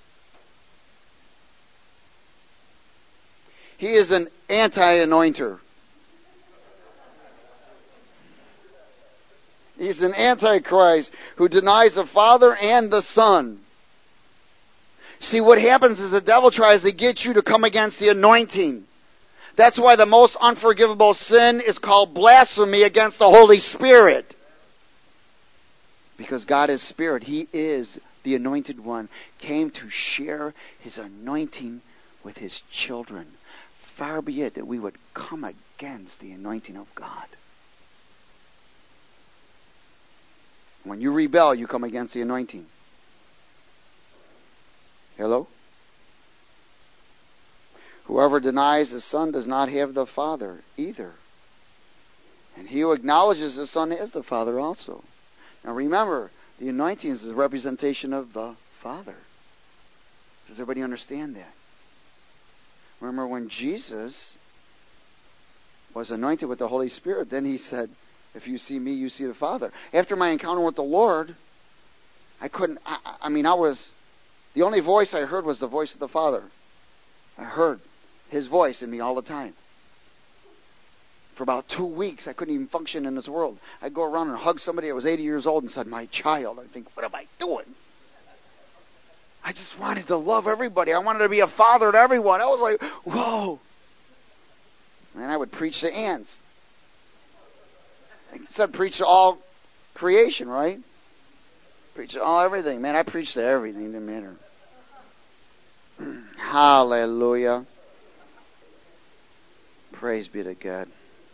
[SPEAKER 1] He is an anti-anointer. He's an antichrist who denies the Father and the Son. See, what happens is the devil tries to get you to come against the anointing. That's why the most unforgivable sin is called blasphemy against the Holy Spirit. Because God is Spirit. He is the anointed one. Came to share his anointing with his children. Far be it that we would come against the anointing of God. When you rebel, you come against the anointing. Hello? Whoever denies the Son does not have the Father either. And he who acknowledges the Son is the Father also. Now remember, the anointing is a representation of the Father. Does everybody understand that? Remember when Jesus was anointed with the Holy Spirit, then he said, if you see me, you see the Father. After my encounter with the Lord, the only voice I heard was the voice of the Father. I heard his voice in me all the time. For about 2 weeks, I couldn't even function in this world. I'd go around and hug somebody that was 80 years old and said, my child. I'd think, what am I doing? I just wanted to love everybody. I wanted to be a father to everyone. I was like, whoa. And I would preach to ants. I said preach to all creation, right? Preach to all everything. Man, I preached to everything. Didn't matter. Hallelujah. Praise be to God.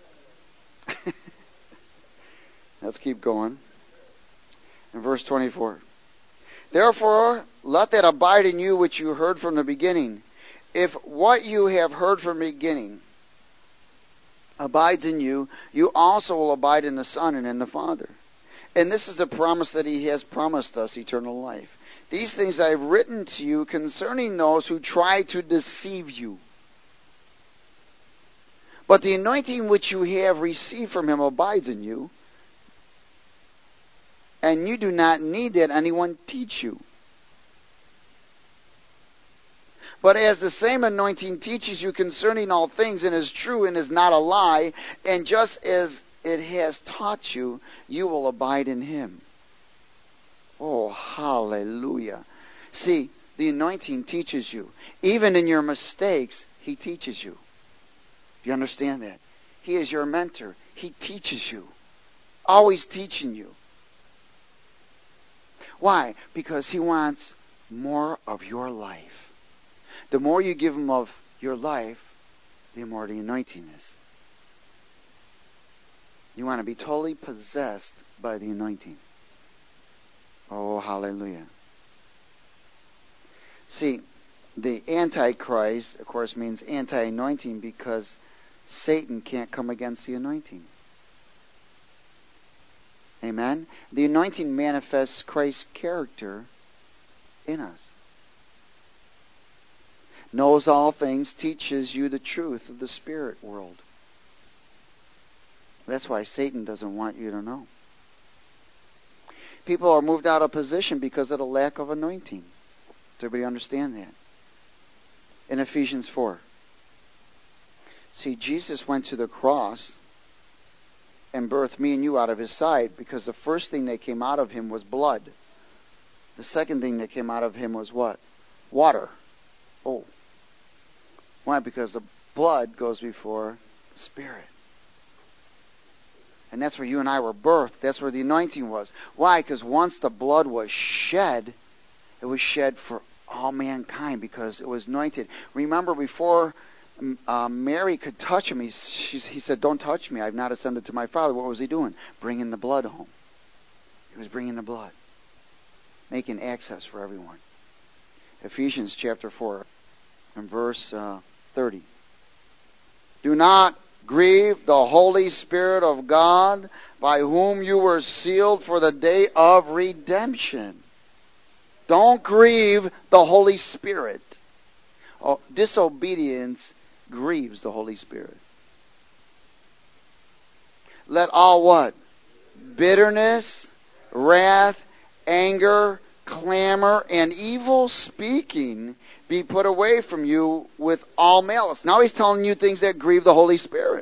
[SPEAKER 1] Let's keep going. In verse 24. Therefore, let that abide in you which you heard from the beginning. If what you have heard from the beginning abides in you, you also will abide in the Son and in the Father. And this is the promise that he has promised us, eternal life. These things I have written to you concerning those who try to deceive you. But the anointing which you have received from him abides in you, and you do not need that anyone teach you. But as the same anointing teaches you concerning all things, and is true and is not a lie, and just as it has taught you, you will abide in him. Oh, hallelujah. See, the anointing teaches you. Even in your mistakes, he teaches you. Do you understand that? He is your mentor. He teaches you. Always teaching you. Why? Because he wants more of your life. The more you give him of your life, the more the anointing is. You want to be totally possessed by the anointing. Oh, hallelujah. See, the Antichrist, of course, means anti-anointing because Satan can't come against the anointing. Amen? The anointing manifests Christ's character in us. Knows all things, teaches you the truth of the spirit world. That's why Satan doesn't want you to know. People are moved out of position because of the lack of anointing. Does everybody understand that? In Ephesians 4. See, Jesus went to the cross and birthed me and you out of his side because the first thing that came out of him was blood. The second thing that came out of him was what? Water. Oh. Why? Because the blood goes before the Spirit. And that's where you and I were birthed. That's where the anointing was. Why? Because once the blood was shed, it was shed for all mankind because it was anointed. Remember, before Mary could touch him, he said, don't touch me. I've not ascended to my Father. What was he doing? Bringing the blood home. He was bringing the blood. Making access for everyone. Ephesians chapter 4 and verse 30. Do not grieve the Holy Spirit of God, by whom you were sealed for the day of redemption. Don't grieve the Holy Spirit. Oh, disobedience grieves the Holy Spirit. Let all what? Bitterness, wrath, anger, clamor, and evil speaking be put away from you with all malice. Now he's telling you things that grieve the Holy Spirit.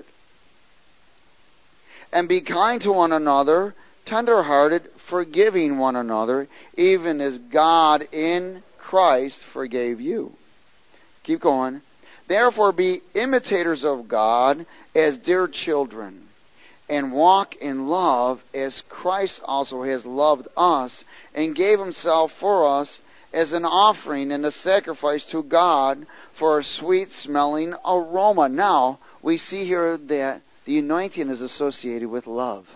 [SPEAKER 1] And be kind to one another, tender-hearted, forgiving one another, even as God in Christ forgave you. Keep going. Therefore be imitators of God as dear children, and walk in love as Christ also has loved us and gave himself for us as an offering and a sacrifice to God for a sweet-smelling aroma. Now, we see here that the anointing is associated with love.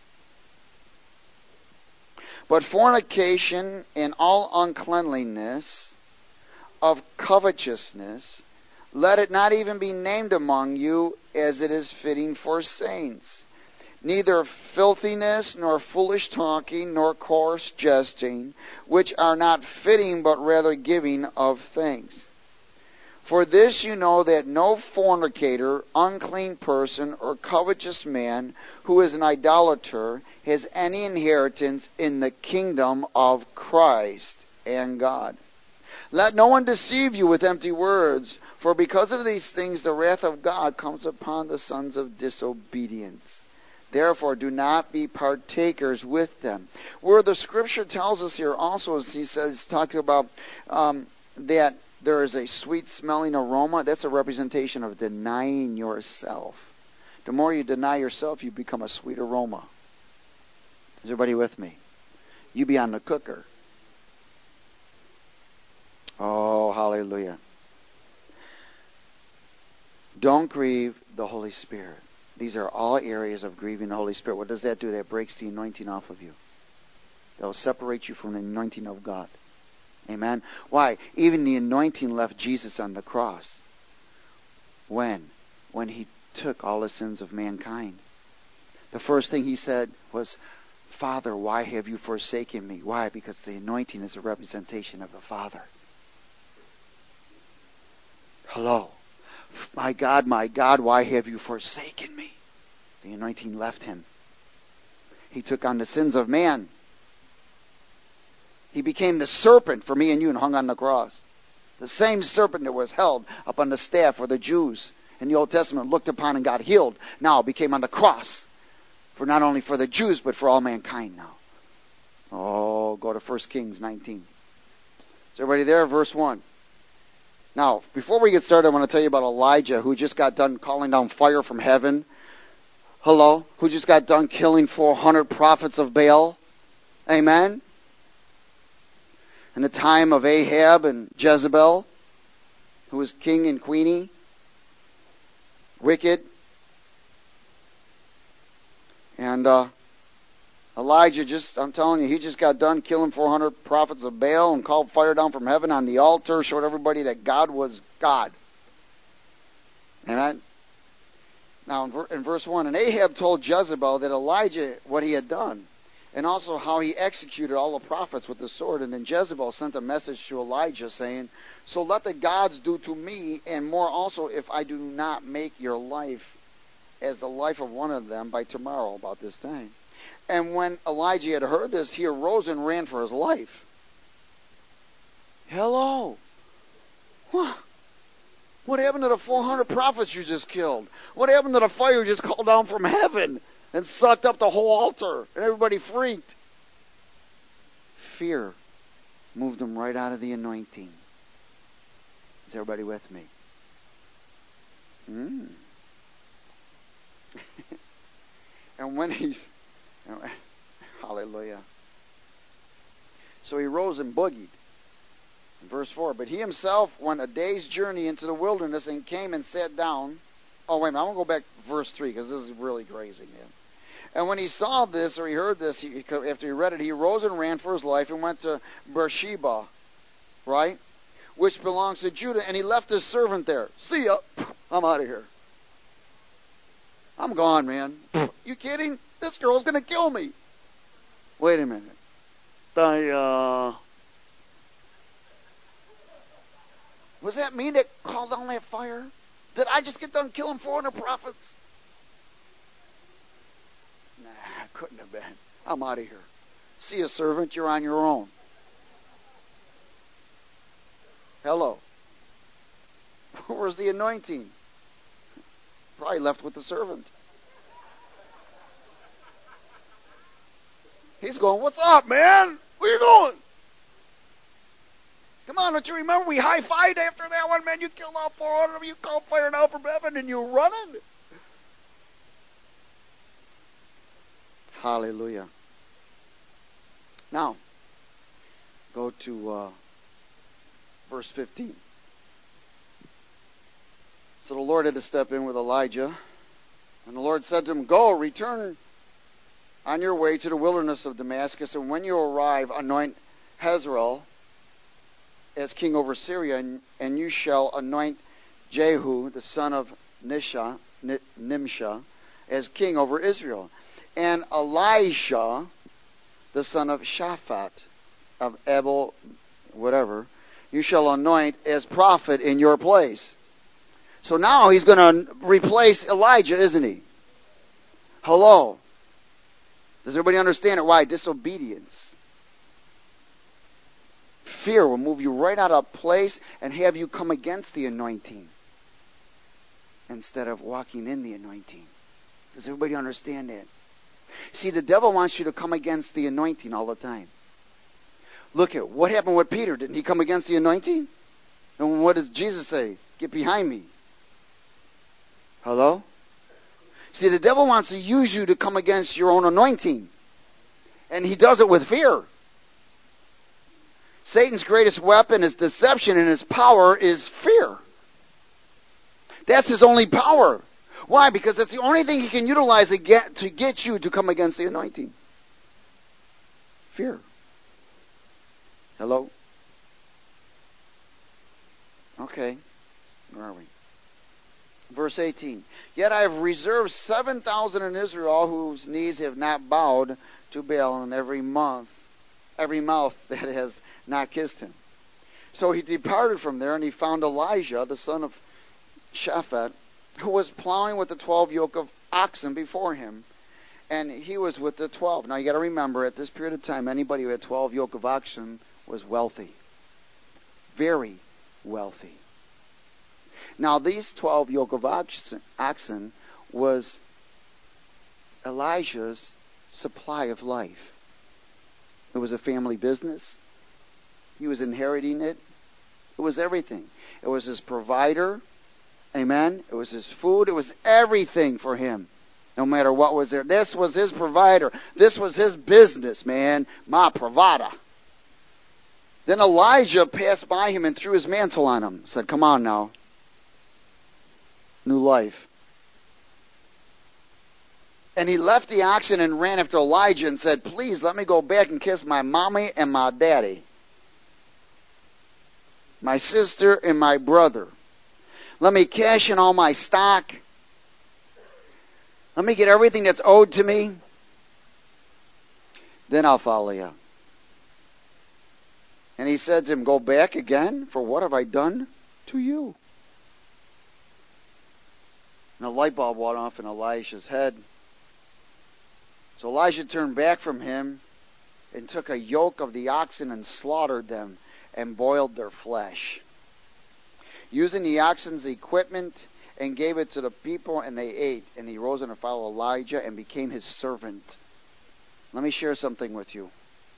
[SPEAKER 1] But fornication and all uncleanliness of covetousness, let it not even be named among you as it is fitting for saints. Neither filthiness, nor foolish talking, nor coarse jesting, which are not fitting, but rather giving of thanks. For this you know that no fornicator, unclean person, or covetous man who is an idolater has any inheritance in the kingdom of Christ and God. Let no one deceive you with empty words, for because of these things the wrath of God comes upon the sons of disobedience. Therefore, do not be partakers with them. Where the Scripture tells us here also, as he says, talking about that there is a sweet-smelling aroma, that's a representation of denying yourself. The more you deny yourself, you become a sweet aroma. Is everybody with me? You be on the cooker. Oh, hallelujah. Don't grieve the Holy Spirit. These are all areas of grieving the Holy Spirit. What does that do? That breaks the anointing off of you. That will separate you from the anointing of God. Amen? Why? Even the anointing left Jesus on the cross. When? When he took all the sins of mankind. The first thing he said was, Father, why have you forsaken me? Why? Because the anointing is a representation of the Father. Hello. My God, why have you forsaken me? The anointing left him. He took on the sins of man. He became the serpent for me and you and hung on the cross. The same serpent that was held up on the staff for the Jews in the Old Testament looked upon and got healed, now became on the cross. For not only for the Jews, but for all mankind now. Oh, go to 1 Kings 19. Is everybody there? Verse 1. Now, before we get started, I want to tell you about Elijah, who just got done calling down fire from heaven. Hello? Who just got done killing 400 prophets of Baal. Amen? In the time of Ahab and Jezebel, who was king and queenie. Wicked. And Elijah I'm telling you, he just got done killing 400 prophets of Baal and called fire down from heaven on the altar, showed everybody that God was God. Amen? Now, in verse 1, and Ahab told Jezebel that Elijah, what he had done, and also how he executed all the prophets with the sword. And then Jezebel sent a message to Elijah saying, so let the gods do to me, and more also, if I do not make your life as the life of one of them by tomorrow about this time. And when Elijah had heard this, he arose and ran for his life. Hello. What happened to the 400 prophets you just killed? What happened to the fire you just called down from heaven and sucked up the whole altar? And everybody freaked. Fear moved him right out of the anointing. Is everybody with me? And when hallelujah. So he rose and boogied. In verse 4, but he himself went a day's journey into the wilderness and came and sat down. Oh, wait a minute, I'm going to go back to verse 3 because this is really crazy, man. And when he saw this, or he heard this, after he read it, he rose and ran for his life and went to Beersheba, right? Which belongs to Judah, and he left his servant there. See ya, I'm out of here. I'm gone, man. You kidding? This girl's going to kill me. Wait a minute. Was that me that called down that fire? Did I just get done killing 400 prophets? Nah, couldn't have been. I'm out of here. See you, servant. You're on your own. Hello. Where's the anointing? Probably left with the servant. He's going, what's up, man? Where you going? Come on, don't you remember we high-fived after that one, man? You killed all 400 of them. You called fire down from heaven and you're running. Hallelujah. Now, go to verse 15. So the Lord had to step in with Elijah. And the Lord said to him, go, return on your way to the wilderness of Damascus. And when you arrive, anoint Hazael as king over Syria. And you shall anoint Jehu, the son of Nimshah, as king over Israel. And Elisha, the son of Shaphat, of Abel, whatever, you shall anoint as prophet in your place. So now he's going to replace Elijah, isn't he? Hello. Does everybody understand it? Why? Disobedience. Fear will move you right out of place and have you come against the anointing instead of walking in the anointing. Does everybody understand that? See, the devil wants you to come against the anointing all the time. Look at what happened with Peter. Didn't he come against the anointing? And what does Jesus say? Get behind me. Hello? See, the devil wants to use you to come against your own anointing. And he does it with fear. Satan's greatest weapon is deception, and his power is fear. That's his only power. Why? Because that's the only thing he can utilize to get you to come against the anointing. Fear. Hello? Okay. Where are we? Verse 18. Yet I have reserved 7,000 in Israel whose knees have not bowed to Baal, and every mouth that has not kissed him. So he departed from there, and he found Elijah, the son of Shaphat, who was plowing with the 12 yoke of oxen before him. And he was with the 12. Now you got to remember, at this period of time, anybody who had 12 yoke of oxen was wealthy. Very wealthy. Now these 12 yoke of oxen was Elijah's supply of life. It was a family business. He was inheriting it. It was everything. It was his provider. Amen. It was his food. It was everything for him. No matter what was there. This was his provider. This was his business, man. Ma provada. Then Elijah passed by him and threw his mantle on him. Said, come on now. New life. And he left the oxen and ran after Elijah and said, please let me go back and kiss my mommy and my daddy. My sister and my brother. Let me cash in all my stock. Let me get everything that's owed to me. Then I'll follow you. And he said to him, go back again? For what have I done to you? And a light bulb went off in Elisha's head. So Elijah turned back from him and took a yoke of the oxen and slaughtered them and boiled their flesh, using the oxen's equipment, and gave it to the people, and they ate. And he rose and followed Elijah and became his servant. Let me share something with you.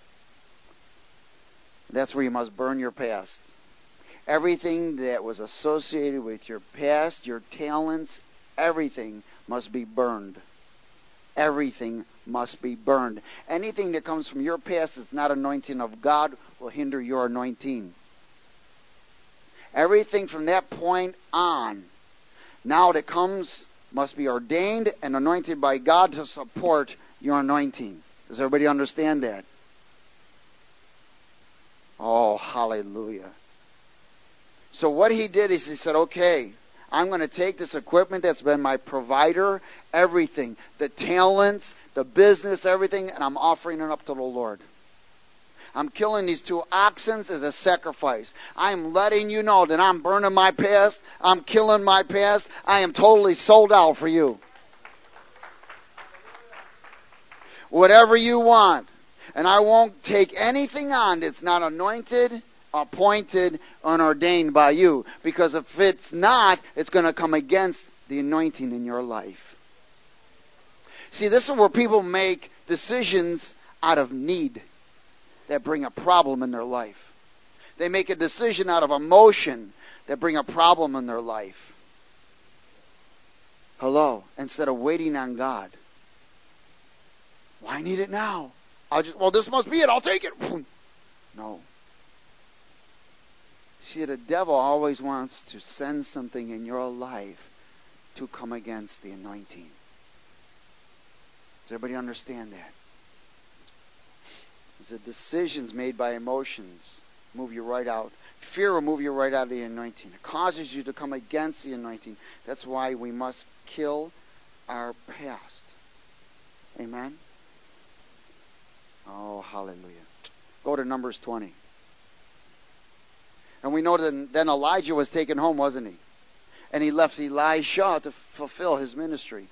[SPEAKER 1] That's where you must burn your past. Everything that was associated with your past, your talents, everything must be burned. Everything must be burned. Anything that comes from your past that's not anointing of God will hinder your anointing. Everything from that point on, now that comes, must be ordained and anointed by God to support your anointing. Does everybody understand that? Oh, hallelujah. So what he did is he said, okay, I'm going to take this equipment that's been my provider, everything, the talents, the business, everything, and I'm offering it up to the Lord. I'm killing these 2 oxen as a sacrifice. I'm letting you know that I'm burning my past. I'm killing my past. I am totally sold out for you. Whatever you want. And I won't take anything on that's not anointed, appointed, and ordained by you. Because if it's not, it's going to come against the anointing in your life. See, this is where people make decisions out of need that bring a problem in their life. They make a decision out of emotion that bring a problem in their life. Hello? Instead of waiting on God. Well, I need it now. This must be it. I'll take it. No. See, the devil always wants to send something in your life to come against the anointing. Does everybody understand that? The decisions made by emotions move you right out. Fear will move you right out of the anointing. It causes you to come against the anointing. That's why we must kill our past. Amen? Oh, hallelujah. Go to Numbers 20. And we know that then Elijah was taken home, wasn't he? And he left Elisha to fulfill his ministry.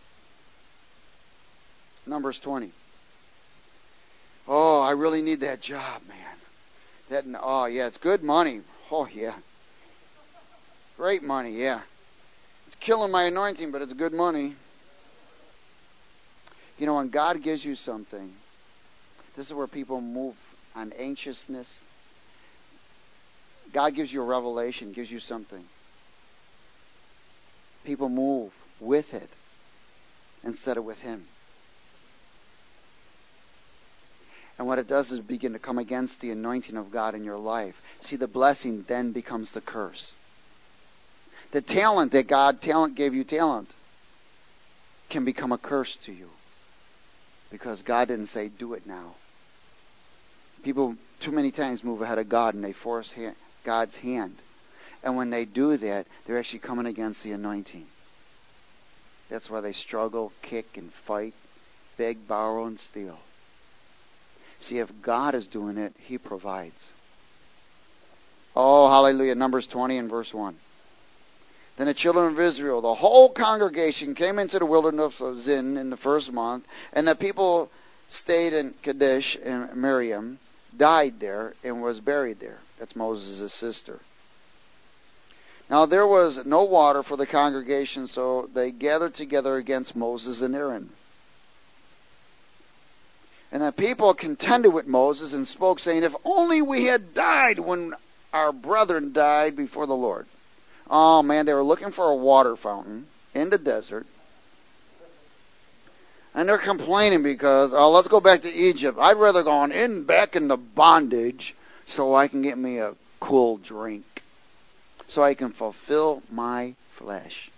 [SPEAKER 1] Numbers 20. Oh, I really need that job, man. It's good money. Oh, yeah. Great money, yeah. It's killing my anointing, but it's good money. You know, when God gives you something, this is where people move on anxiousness. God gives you a revelation, gives you something. People move with it instead of with Him. And what it does is begin to come against the anointing of God in your life. See, the blessing then becomes the curse. The talent that God gave you talent can become a curse to you. Because God didn't say, do it now. People too many times move ahead of God and they force God's hand. And when they do that, they're actually coming against the anointing. That's why they struggle, kick, and fight, beg, borrow, and steal. See, if God is doing it, He provides. Oh, hallelujah. Numbers 20 and verse 1. Then the children of Israel, the whole congregation, came into the wilderness of Zin in the first month, and the people stayed in Kadesh, and Miriam died there and was buried there. That's Moses' sister. Now there was no water for the congregation, so they gathered together against Moses and Aaron. And the people contended with Moses and spoke, saying, if only we had died when our brethren died before the Lord. Oh man, they were looking for a water fountain in the desert. And they're complaining because, let's go back to Egypt. I'd rather go back into bondage so I can get me a cool drink. So I can fulfill my flesh.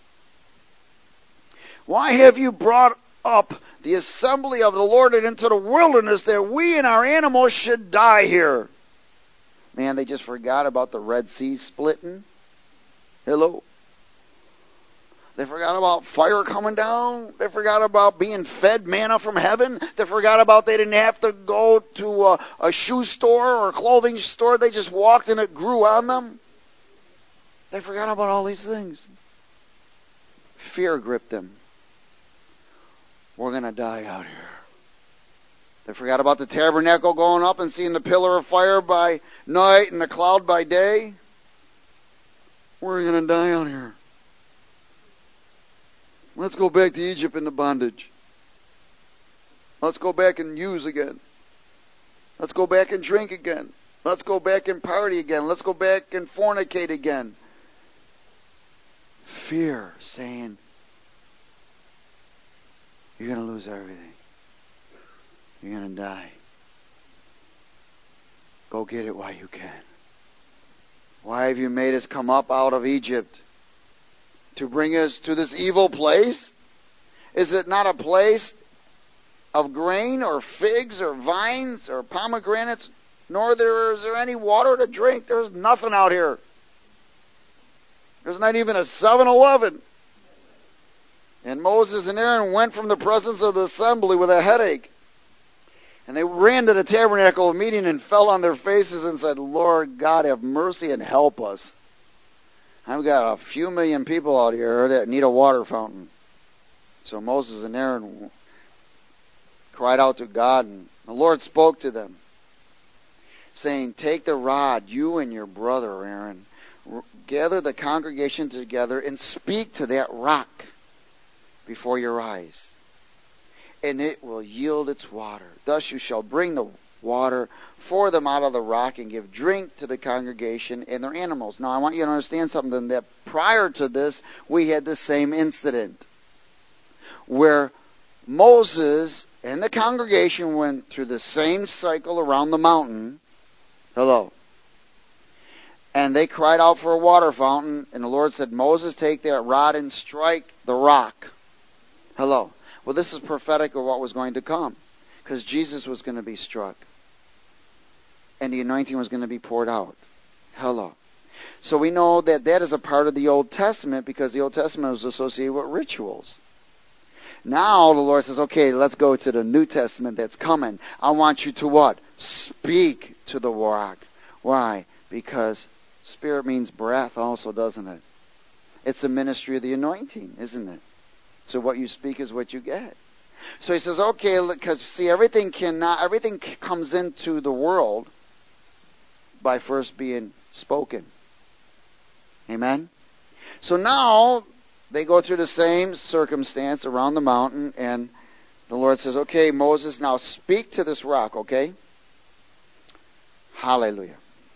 [SPEAKER 1] Why have you brought up the assembly of the Lord into the wilderness that we and our animals should die here? Man, they just forgot about the Red Sea splitting. Hello? They forgot about fire coming down. They forgot about being fed manna from heaven. They forgot about they didn't have to go to a shoe store or a clothing store. They just walked and it grew on them. They forgot about all these things. Fear gripped them. We're going to die out here. They forgot about the tabernacle going up and seeing the pillar of fire by night and the cloud by day. We're going to die out here. Let's go back to Egypt into bondage. Let's go back and use again. Let's go back and drink again. Let's go back and party again. Let's go back and fornicate again. Fear saying, you're going to lose everything. You're going to die. Go get it while you can. Why have you made us come up out of Egypt? To bring us to this evil place? Is it not a place of grain or figs or vines or pomegranates? Nor is there any water to drink. There's nothing out here. There's not even a 7-Eleven. And Moses and Aaron went from the presence of the assembly with a headache. And they ran to the tabernacle of meeting and fell on their faces and said, Lord God, have mercy and help us. I've got a few million people out here that need a water fountain. So Moses and Aaron cried out to God, and the Lord spoke to them, saying, take the rod, you and your brother Aaron, gather the congregation together and speak to that rock before your eyes, and it will yield its water. Thus you shall bring the water for them out of the rock and give drink to the congregation and their animals. Now I want you to understand something, that prior to this we had the same incident where Moses and the congregation went through the same cycle around the mountain. Hello. And they cried out for a water fountain, and the Lord said, Moses, take that rod and strike the rock. Hello. Well, this is prophetic of what was going to come, because Jesus was going to be struck, and the anointing was going to be poured out. Hello. So we know that that is a part of the Old Testament, because the Old Testament was associated with rituals. Now the Lord says, okay, let's go to the New Testament that's coming. I want you to what? Speak to the rock. Why? Because spirit means breath also, doesn't it? It's the ministry of the anointing, isn't it? So what you speak is what you get. So he says, okay, because see, everything comes into the world by first being spoken. Amen? So now they go through the same circumstance around the mountain, and the Lord says, okay, Moses, now speak to this rock, okay? Hallelujah.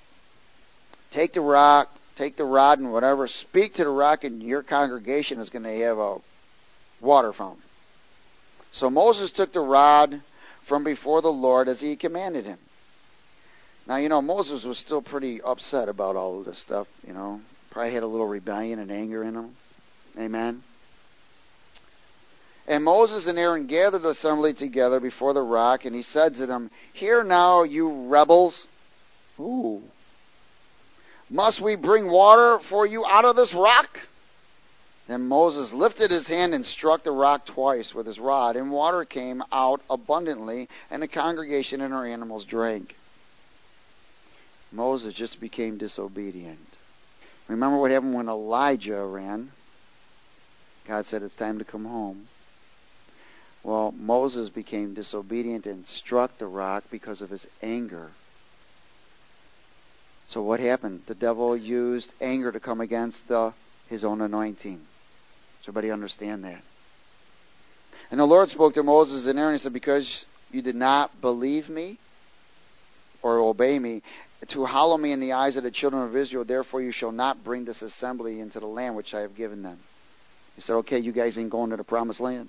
[SPEAKER 1] Take the rock, take the rod and whatever, speak to the rock, and your congregation is going to have a water fountain. So Moses took the rod from before the Lord as he commanded him. Now, you know, Moses was still pretty upset about all of this stuff, you know. Probably had a little rebellion and anger in him. Amen. And Moses and Aaron gathered the assembly together before the rock, and he said to them, hear now, you rebels. Ooh. Must we bring water for you out of this rock? Then Moses lifted his hand and struck the rock twice with his rod, and water came out abundantly, and the congregation and her animals drank. Moses just became disobedient. Remember what happened when Elijah ran? God said, it's time to come home. Well, Moses became disobedient and struck the rock because of his anger. So what happened? The devil used anger to come against his own anointing. Does everybody understand that? And the Lord spoke to Moses and Aaron and said, because you did not believe me or obey me, to hallow me in the eyes of the children of Israel, therefore you shall not bring this assembly into the land which I have given them. He said, okay, you guys ain't going to the promised land.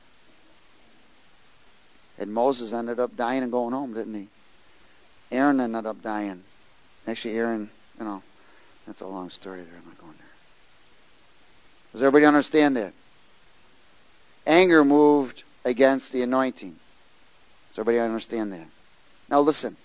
[SPEAKER 1] And Moses ended up dying and going home, didn't he? Aaron ended up dying. Actually, Aaron, you know, that's a long story there. I'm not going there. Does everybody understand that? Anger moved against the anointing. Does everybody understand that? Now listen.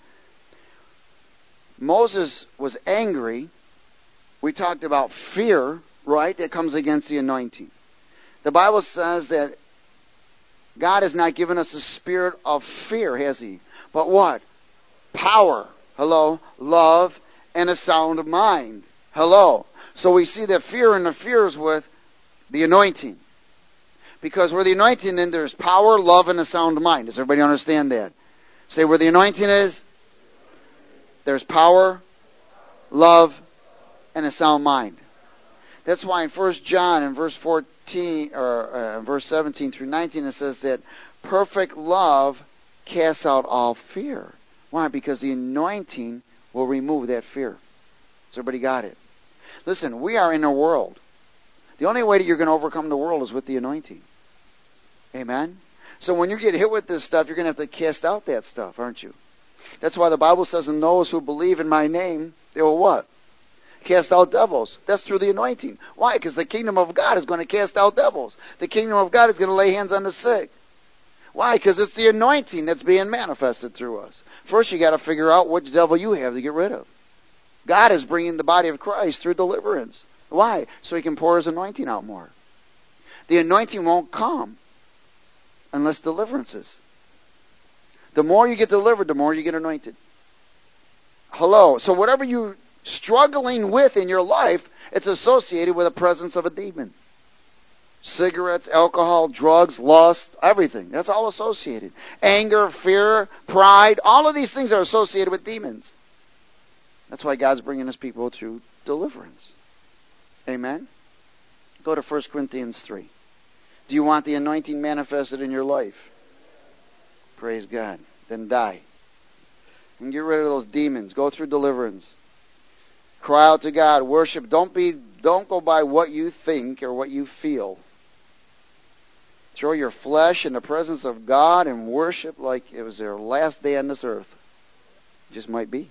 [SPEAKER 1] Moses was angry. We talked about fear, right? That comes against the anointing. The Bible says that God has not given us a spirit of fear, has he? But what? Power. Hello. Love and a sound mind. Hello. So we see that fear interferes with the anointing. Because where the anointing is, there's power, love, and a sound mind. Does everybody understand that? Say, where the anointing is, there's power, love, and a sound mind. That's why in 1 John in verse 14 or verse 17 through 19 it says that perfect love casts out all fear. Why? Because the anointing will remove that fear. Has everybody got it? Listen, we are in a world. The only way that you're going to overcome the world is with the anointing. Amen? So when you get hit with this stuff, you're going to have to cast out that stuff, aren't you? That's why the Bible says, and those who believe in my name, they will what? Cast out devils. That's through the anointing. Why? Because the kingdom of God is going to cast out devils. The kingdom of God is going to lay hands on the sick. Why? Because it's the anointing that's being manifested through us. First, you got to figure out which devil you have to get rid of. God is bringing the body of Christ through deliverance. Why? So he can pour his anointing out more. The anointing won't come unless deliverance is. The more you get delivered, the more you get anointed. Hello. So whatever you're struggling with in your life, it's associated with the presence of a demon. Cigarettes, alcohol, drugs, lust, everything. That's all associated. Anger, fear, pride, all of these things are associated with demons. That's why God's bringing his people through deliverance. Amen? Go to 1 Corinthians 3. Do you want the anointing manifested in your life? Praise God. Then die. And get rid of those demons. Go through deliverance. Cry out to God. Worship. Don't go by what you think or what you feel. Throw your flesh in the presence of God and worship like it was their last day on this earth. Just might be.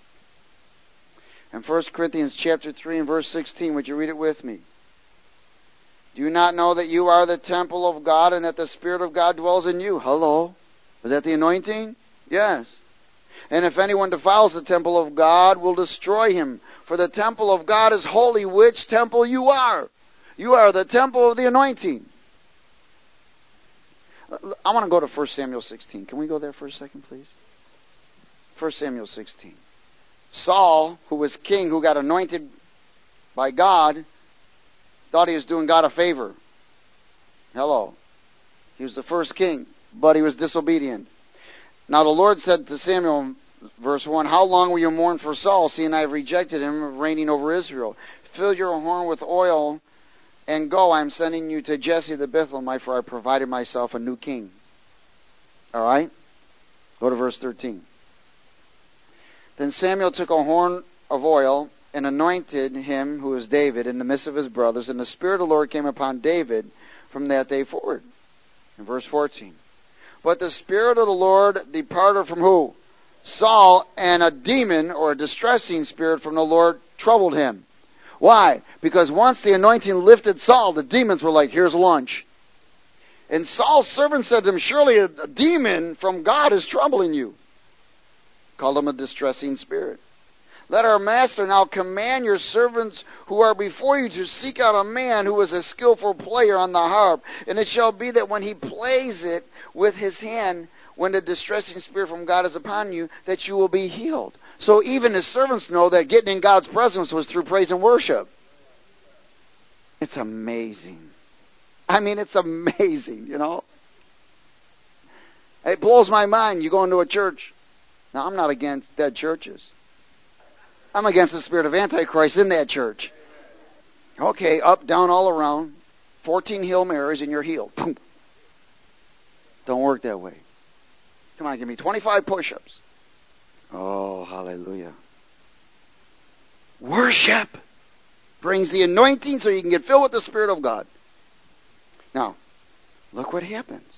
[SPEAKER 1] In 1 Corinthians chapter 3 and verse 16, would you read it with me? Do you not know that you are the temple of God and that the Spirit of God dwells in you? Hello. Is that the anointing? Yes. And if anyone defiles the temple of God, will destroy him. For the temple of God is holy, which temple you are. You are the temple of the anointing. I want to go to 1 Samuel 16. Can we go there for a second, please? 1 Samuel 16. Saul, who was king, who got anointed by God, thought he was doing God a favor. Hello. He was the first king, but he was disobedient. Now the Lord said to Samuel, verse 1, how long will you mourn for Saul, seeing I have rejected him, reigning over Israel? Fill your horn with oil, and go. I am sending you to Jesse the Bethlehemite, for I provided myself a new king. All right? Go to verse 13. Then Samuel took a horn of oil and anointed him, who was David, in the midst of his brothers, and the Spirit of the Lord came upon David from that day forward. In verse 14. But the Spirit of the Lord departed from who? Saul, and a demon, or a distressing spirit from the Lord, troubled him. Why? Because once the anointing lifted Saul, the demons were like, here's lunch. And Saul's servant said to him, surely a demon from God is troubling you. Called him a distressing spirit. Let our master now command your servants who are before you to seek out a man who is a skillful player on the harp. And it shall be that when he plays it with his hand, when the distressing spirit from God is upon you, that you will be healed. So even his servants know that getting in God's presence was through praise and worship. It's amazing. I mean, it's amazing, you know. It blows my mind. You go into a church. Now, I'm not against dead churches. I'm against the spirit of Antichrist in that church. Okay, up, down, all around. 14 Hail Marys and you're healed. Boom. Don't work that way. Come on, give me 25 push-ups. Oh, hallelujah. Worship brings the anointing so you can get filled with the Spirit of God. Now, look what happens.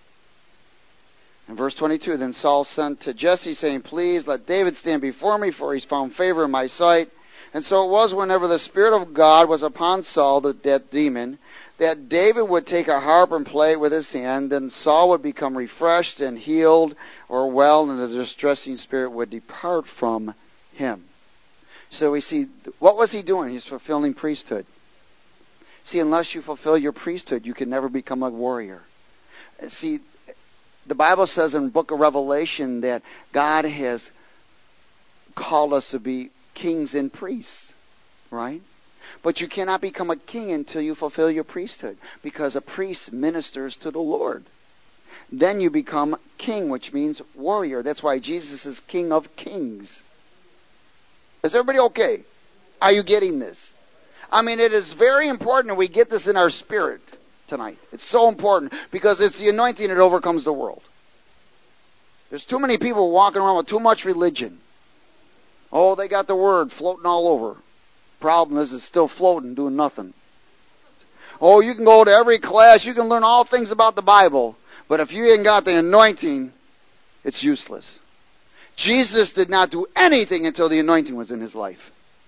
[SPEAKER 1] In verse 22, then Saul sent to Jesse, saying, please let David stand before me, for he's found favor in my sight. And so it was whenever the Spirit of God was upon Saul, that demon, that David would take a harp and play it with his hand. Then Saul would become refreshed and healed or well, and the distressing spirit would depart from him. So we see, what was he doing? He's fulfilling priesthood. See, unless you fulfill your priesthood, you can never become a warrior. See, the Bible says in the book of Revelation that God has called us to be kings and priests, right? But you cannot become a king until you fulfill your priesthood, because a priest ministers to the Lord. Then you become king, which means warrior. That's why Jesus is King of Kings. Is everybody okay? Are you getting this? I mean, it is very important that we get this in our spirit tonight. It's so important because it's the anointing that overcomes the world. There's too many people walking around with too much religion. Oh, they got the word floating all over. Problem is, it's still floating, doing nothing. Oh, you can go to every class, you can learn all things about the Bible, but if you ain't got the anointing, it's useless. Jesus did not do anything until the anointing was in his life.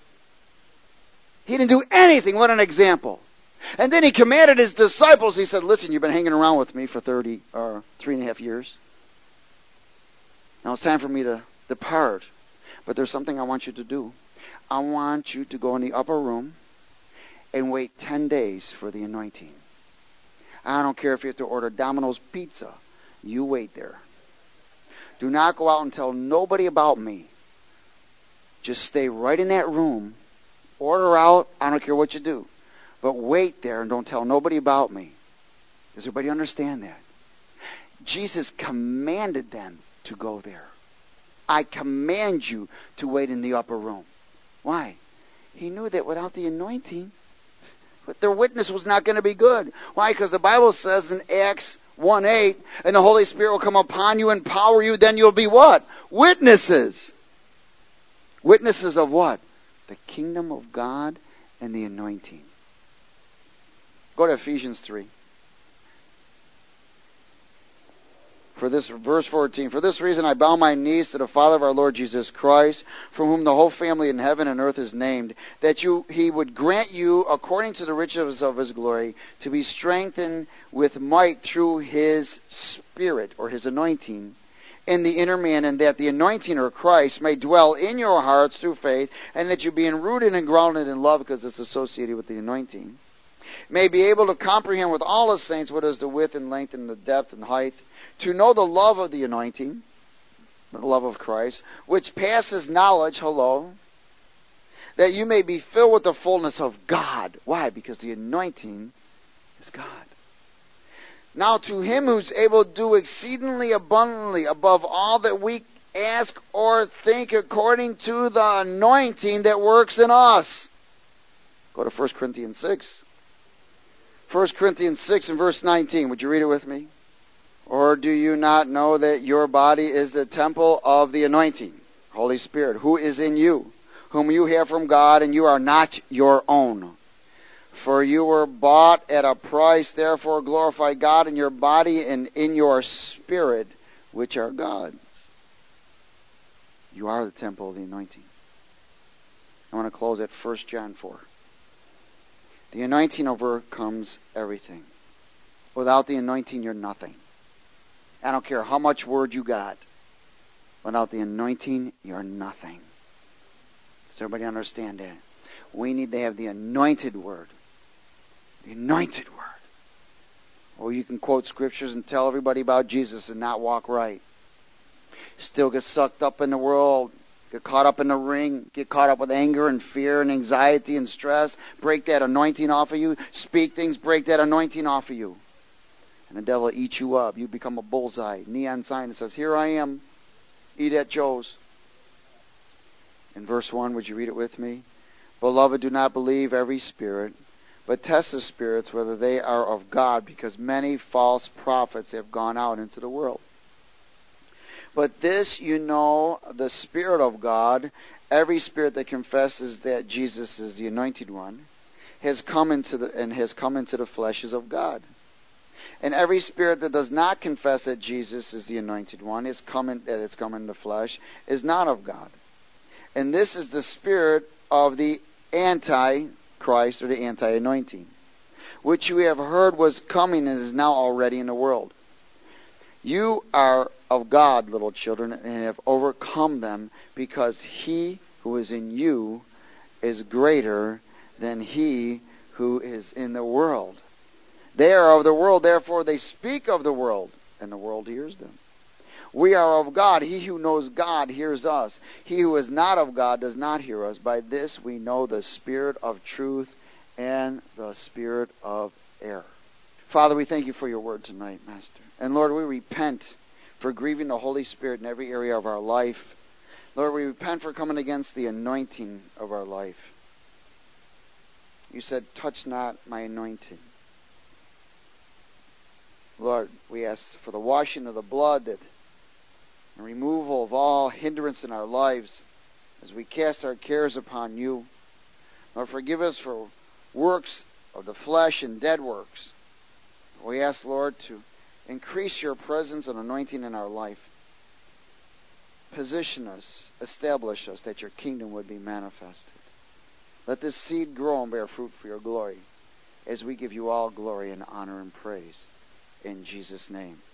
[SPEAKER 1] He didn't do anything. What an example. And then he commanded his disciples, he said, listen, you've been hanging around with me for 3.5 years. Now it's time for me to depart. But there's something I want you to do. I want you to go in the upper room and wait 10 days for the anointing. I don't care if you have to order Domino's pizza. You wait there. Do not go out and tell nobody about me. Just stay right in that room. Order out. I don't care what you do. But wait there and don't tell nobody about me. Does everybody understand that? Jesus commanded them to go there. I command you to wait in the upper room. Why? He knew that without the anointing, their witness was not going to be good. Why? Because the Bible says in Acts 1:8, and the Holy Spirit will come upon you, empower you, then you'll be what? Witnesses. Witnesses of what? The kingdom of God and the anointing. Go to Ephesians 3. For this, verse 14, for this reason I bow my knees to the Father of our Lord Jesus Christ, from whom the whole family in heaven and earth is named, that he would grant you, according to the riches of his glory, to be strengthened with might through his Spirit, or his anointing, in the inner man, and that the anointing, or Christ, may dwell in your hearts through faith, and that you, being rooted and grounded in love, because it's associated with the anointing, may be able to comprehend with all the saints what is the width and length and the depth and height, to know the love of the anointing, the love of Christ, which passes knowledge, that you may be filled with the fullness of God. Why? Because the anointing is God. Now to him who's able to do exceedingly abundantly above all that we ask or think, according to the anointing that works in us. Go to 1 Corinthians 6. 1 Corinthians 6 and verse 19. Would you read it with me? Or do you not know that your body is the temple of the anointing, Holy Spirit, who is in you, whom you have from God, and you are not your own? For you were bought at a price, therefore glorify God in your body and in your spirit, which are God's. You are the temple of the anointing. I want to close at 1 John 4. The anointing overcomes everything. Without the anointing, you're nothing. I don't care how much word you got. Without the anointing, you're nothing. Does everybody understand that? We need to have the anointed word. The anointed word. Or you can quote scriptures and tell everybody about Jesus and not walk right. Still get sucked up in the world. Get caught up in the ring. Get caught up with anger and fear and anxiety and stress. Break that anointing off of you. Speak things. Break that anointing off of you. And the devil eats you up. You become a bullseye. Neon sign that says, here I am. Eat at Joe's. In verse 1, would you read it with me? Beloved, do not believe every spirit, but test the spirits whether they are of God, because many false prophets have gone out into the world. But this you know, the Spirit of God, every spirit that confesses that Jesus is the anointed one, has come into the flesh is of God. And every spirit that does not confess that Jesus is the anointed one, that it's come in the flesh, is not of God. And this is the spirit of the Antichrist, or the anti-anointing, which you have heard was coming and is now already in the world. You are of God, little children, and have overcome them, because he who is in you is greater than he who is in the world. They are of the world, therefore they speak of the world, and the world hears them. We are of God. He who knows God hears us. He who is not of God does not hear us. By this we know the spirit of truth and the spirit of error. Father, we thank you for your word tonight, Master. And Lord, we repent for grieving the Holy Spirit in every area of our life. Lord, we repent for coming against the anointing of our life. You said, touch not my anointing. Lord, we ask for the washing of the blood and removal of all hindrance in our lives as we cast our cares upon you. Lord, forgive us for works of the flesh and dead works. We ask, Lord, to increase your presence and anointing in our life. Position us, establish us, that your kingdom would be manifested. Let this seed grow and bear fruit for your glory, as we give you all glory and honor and praise. In Jesus' name.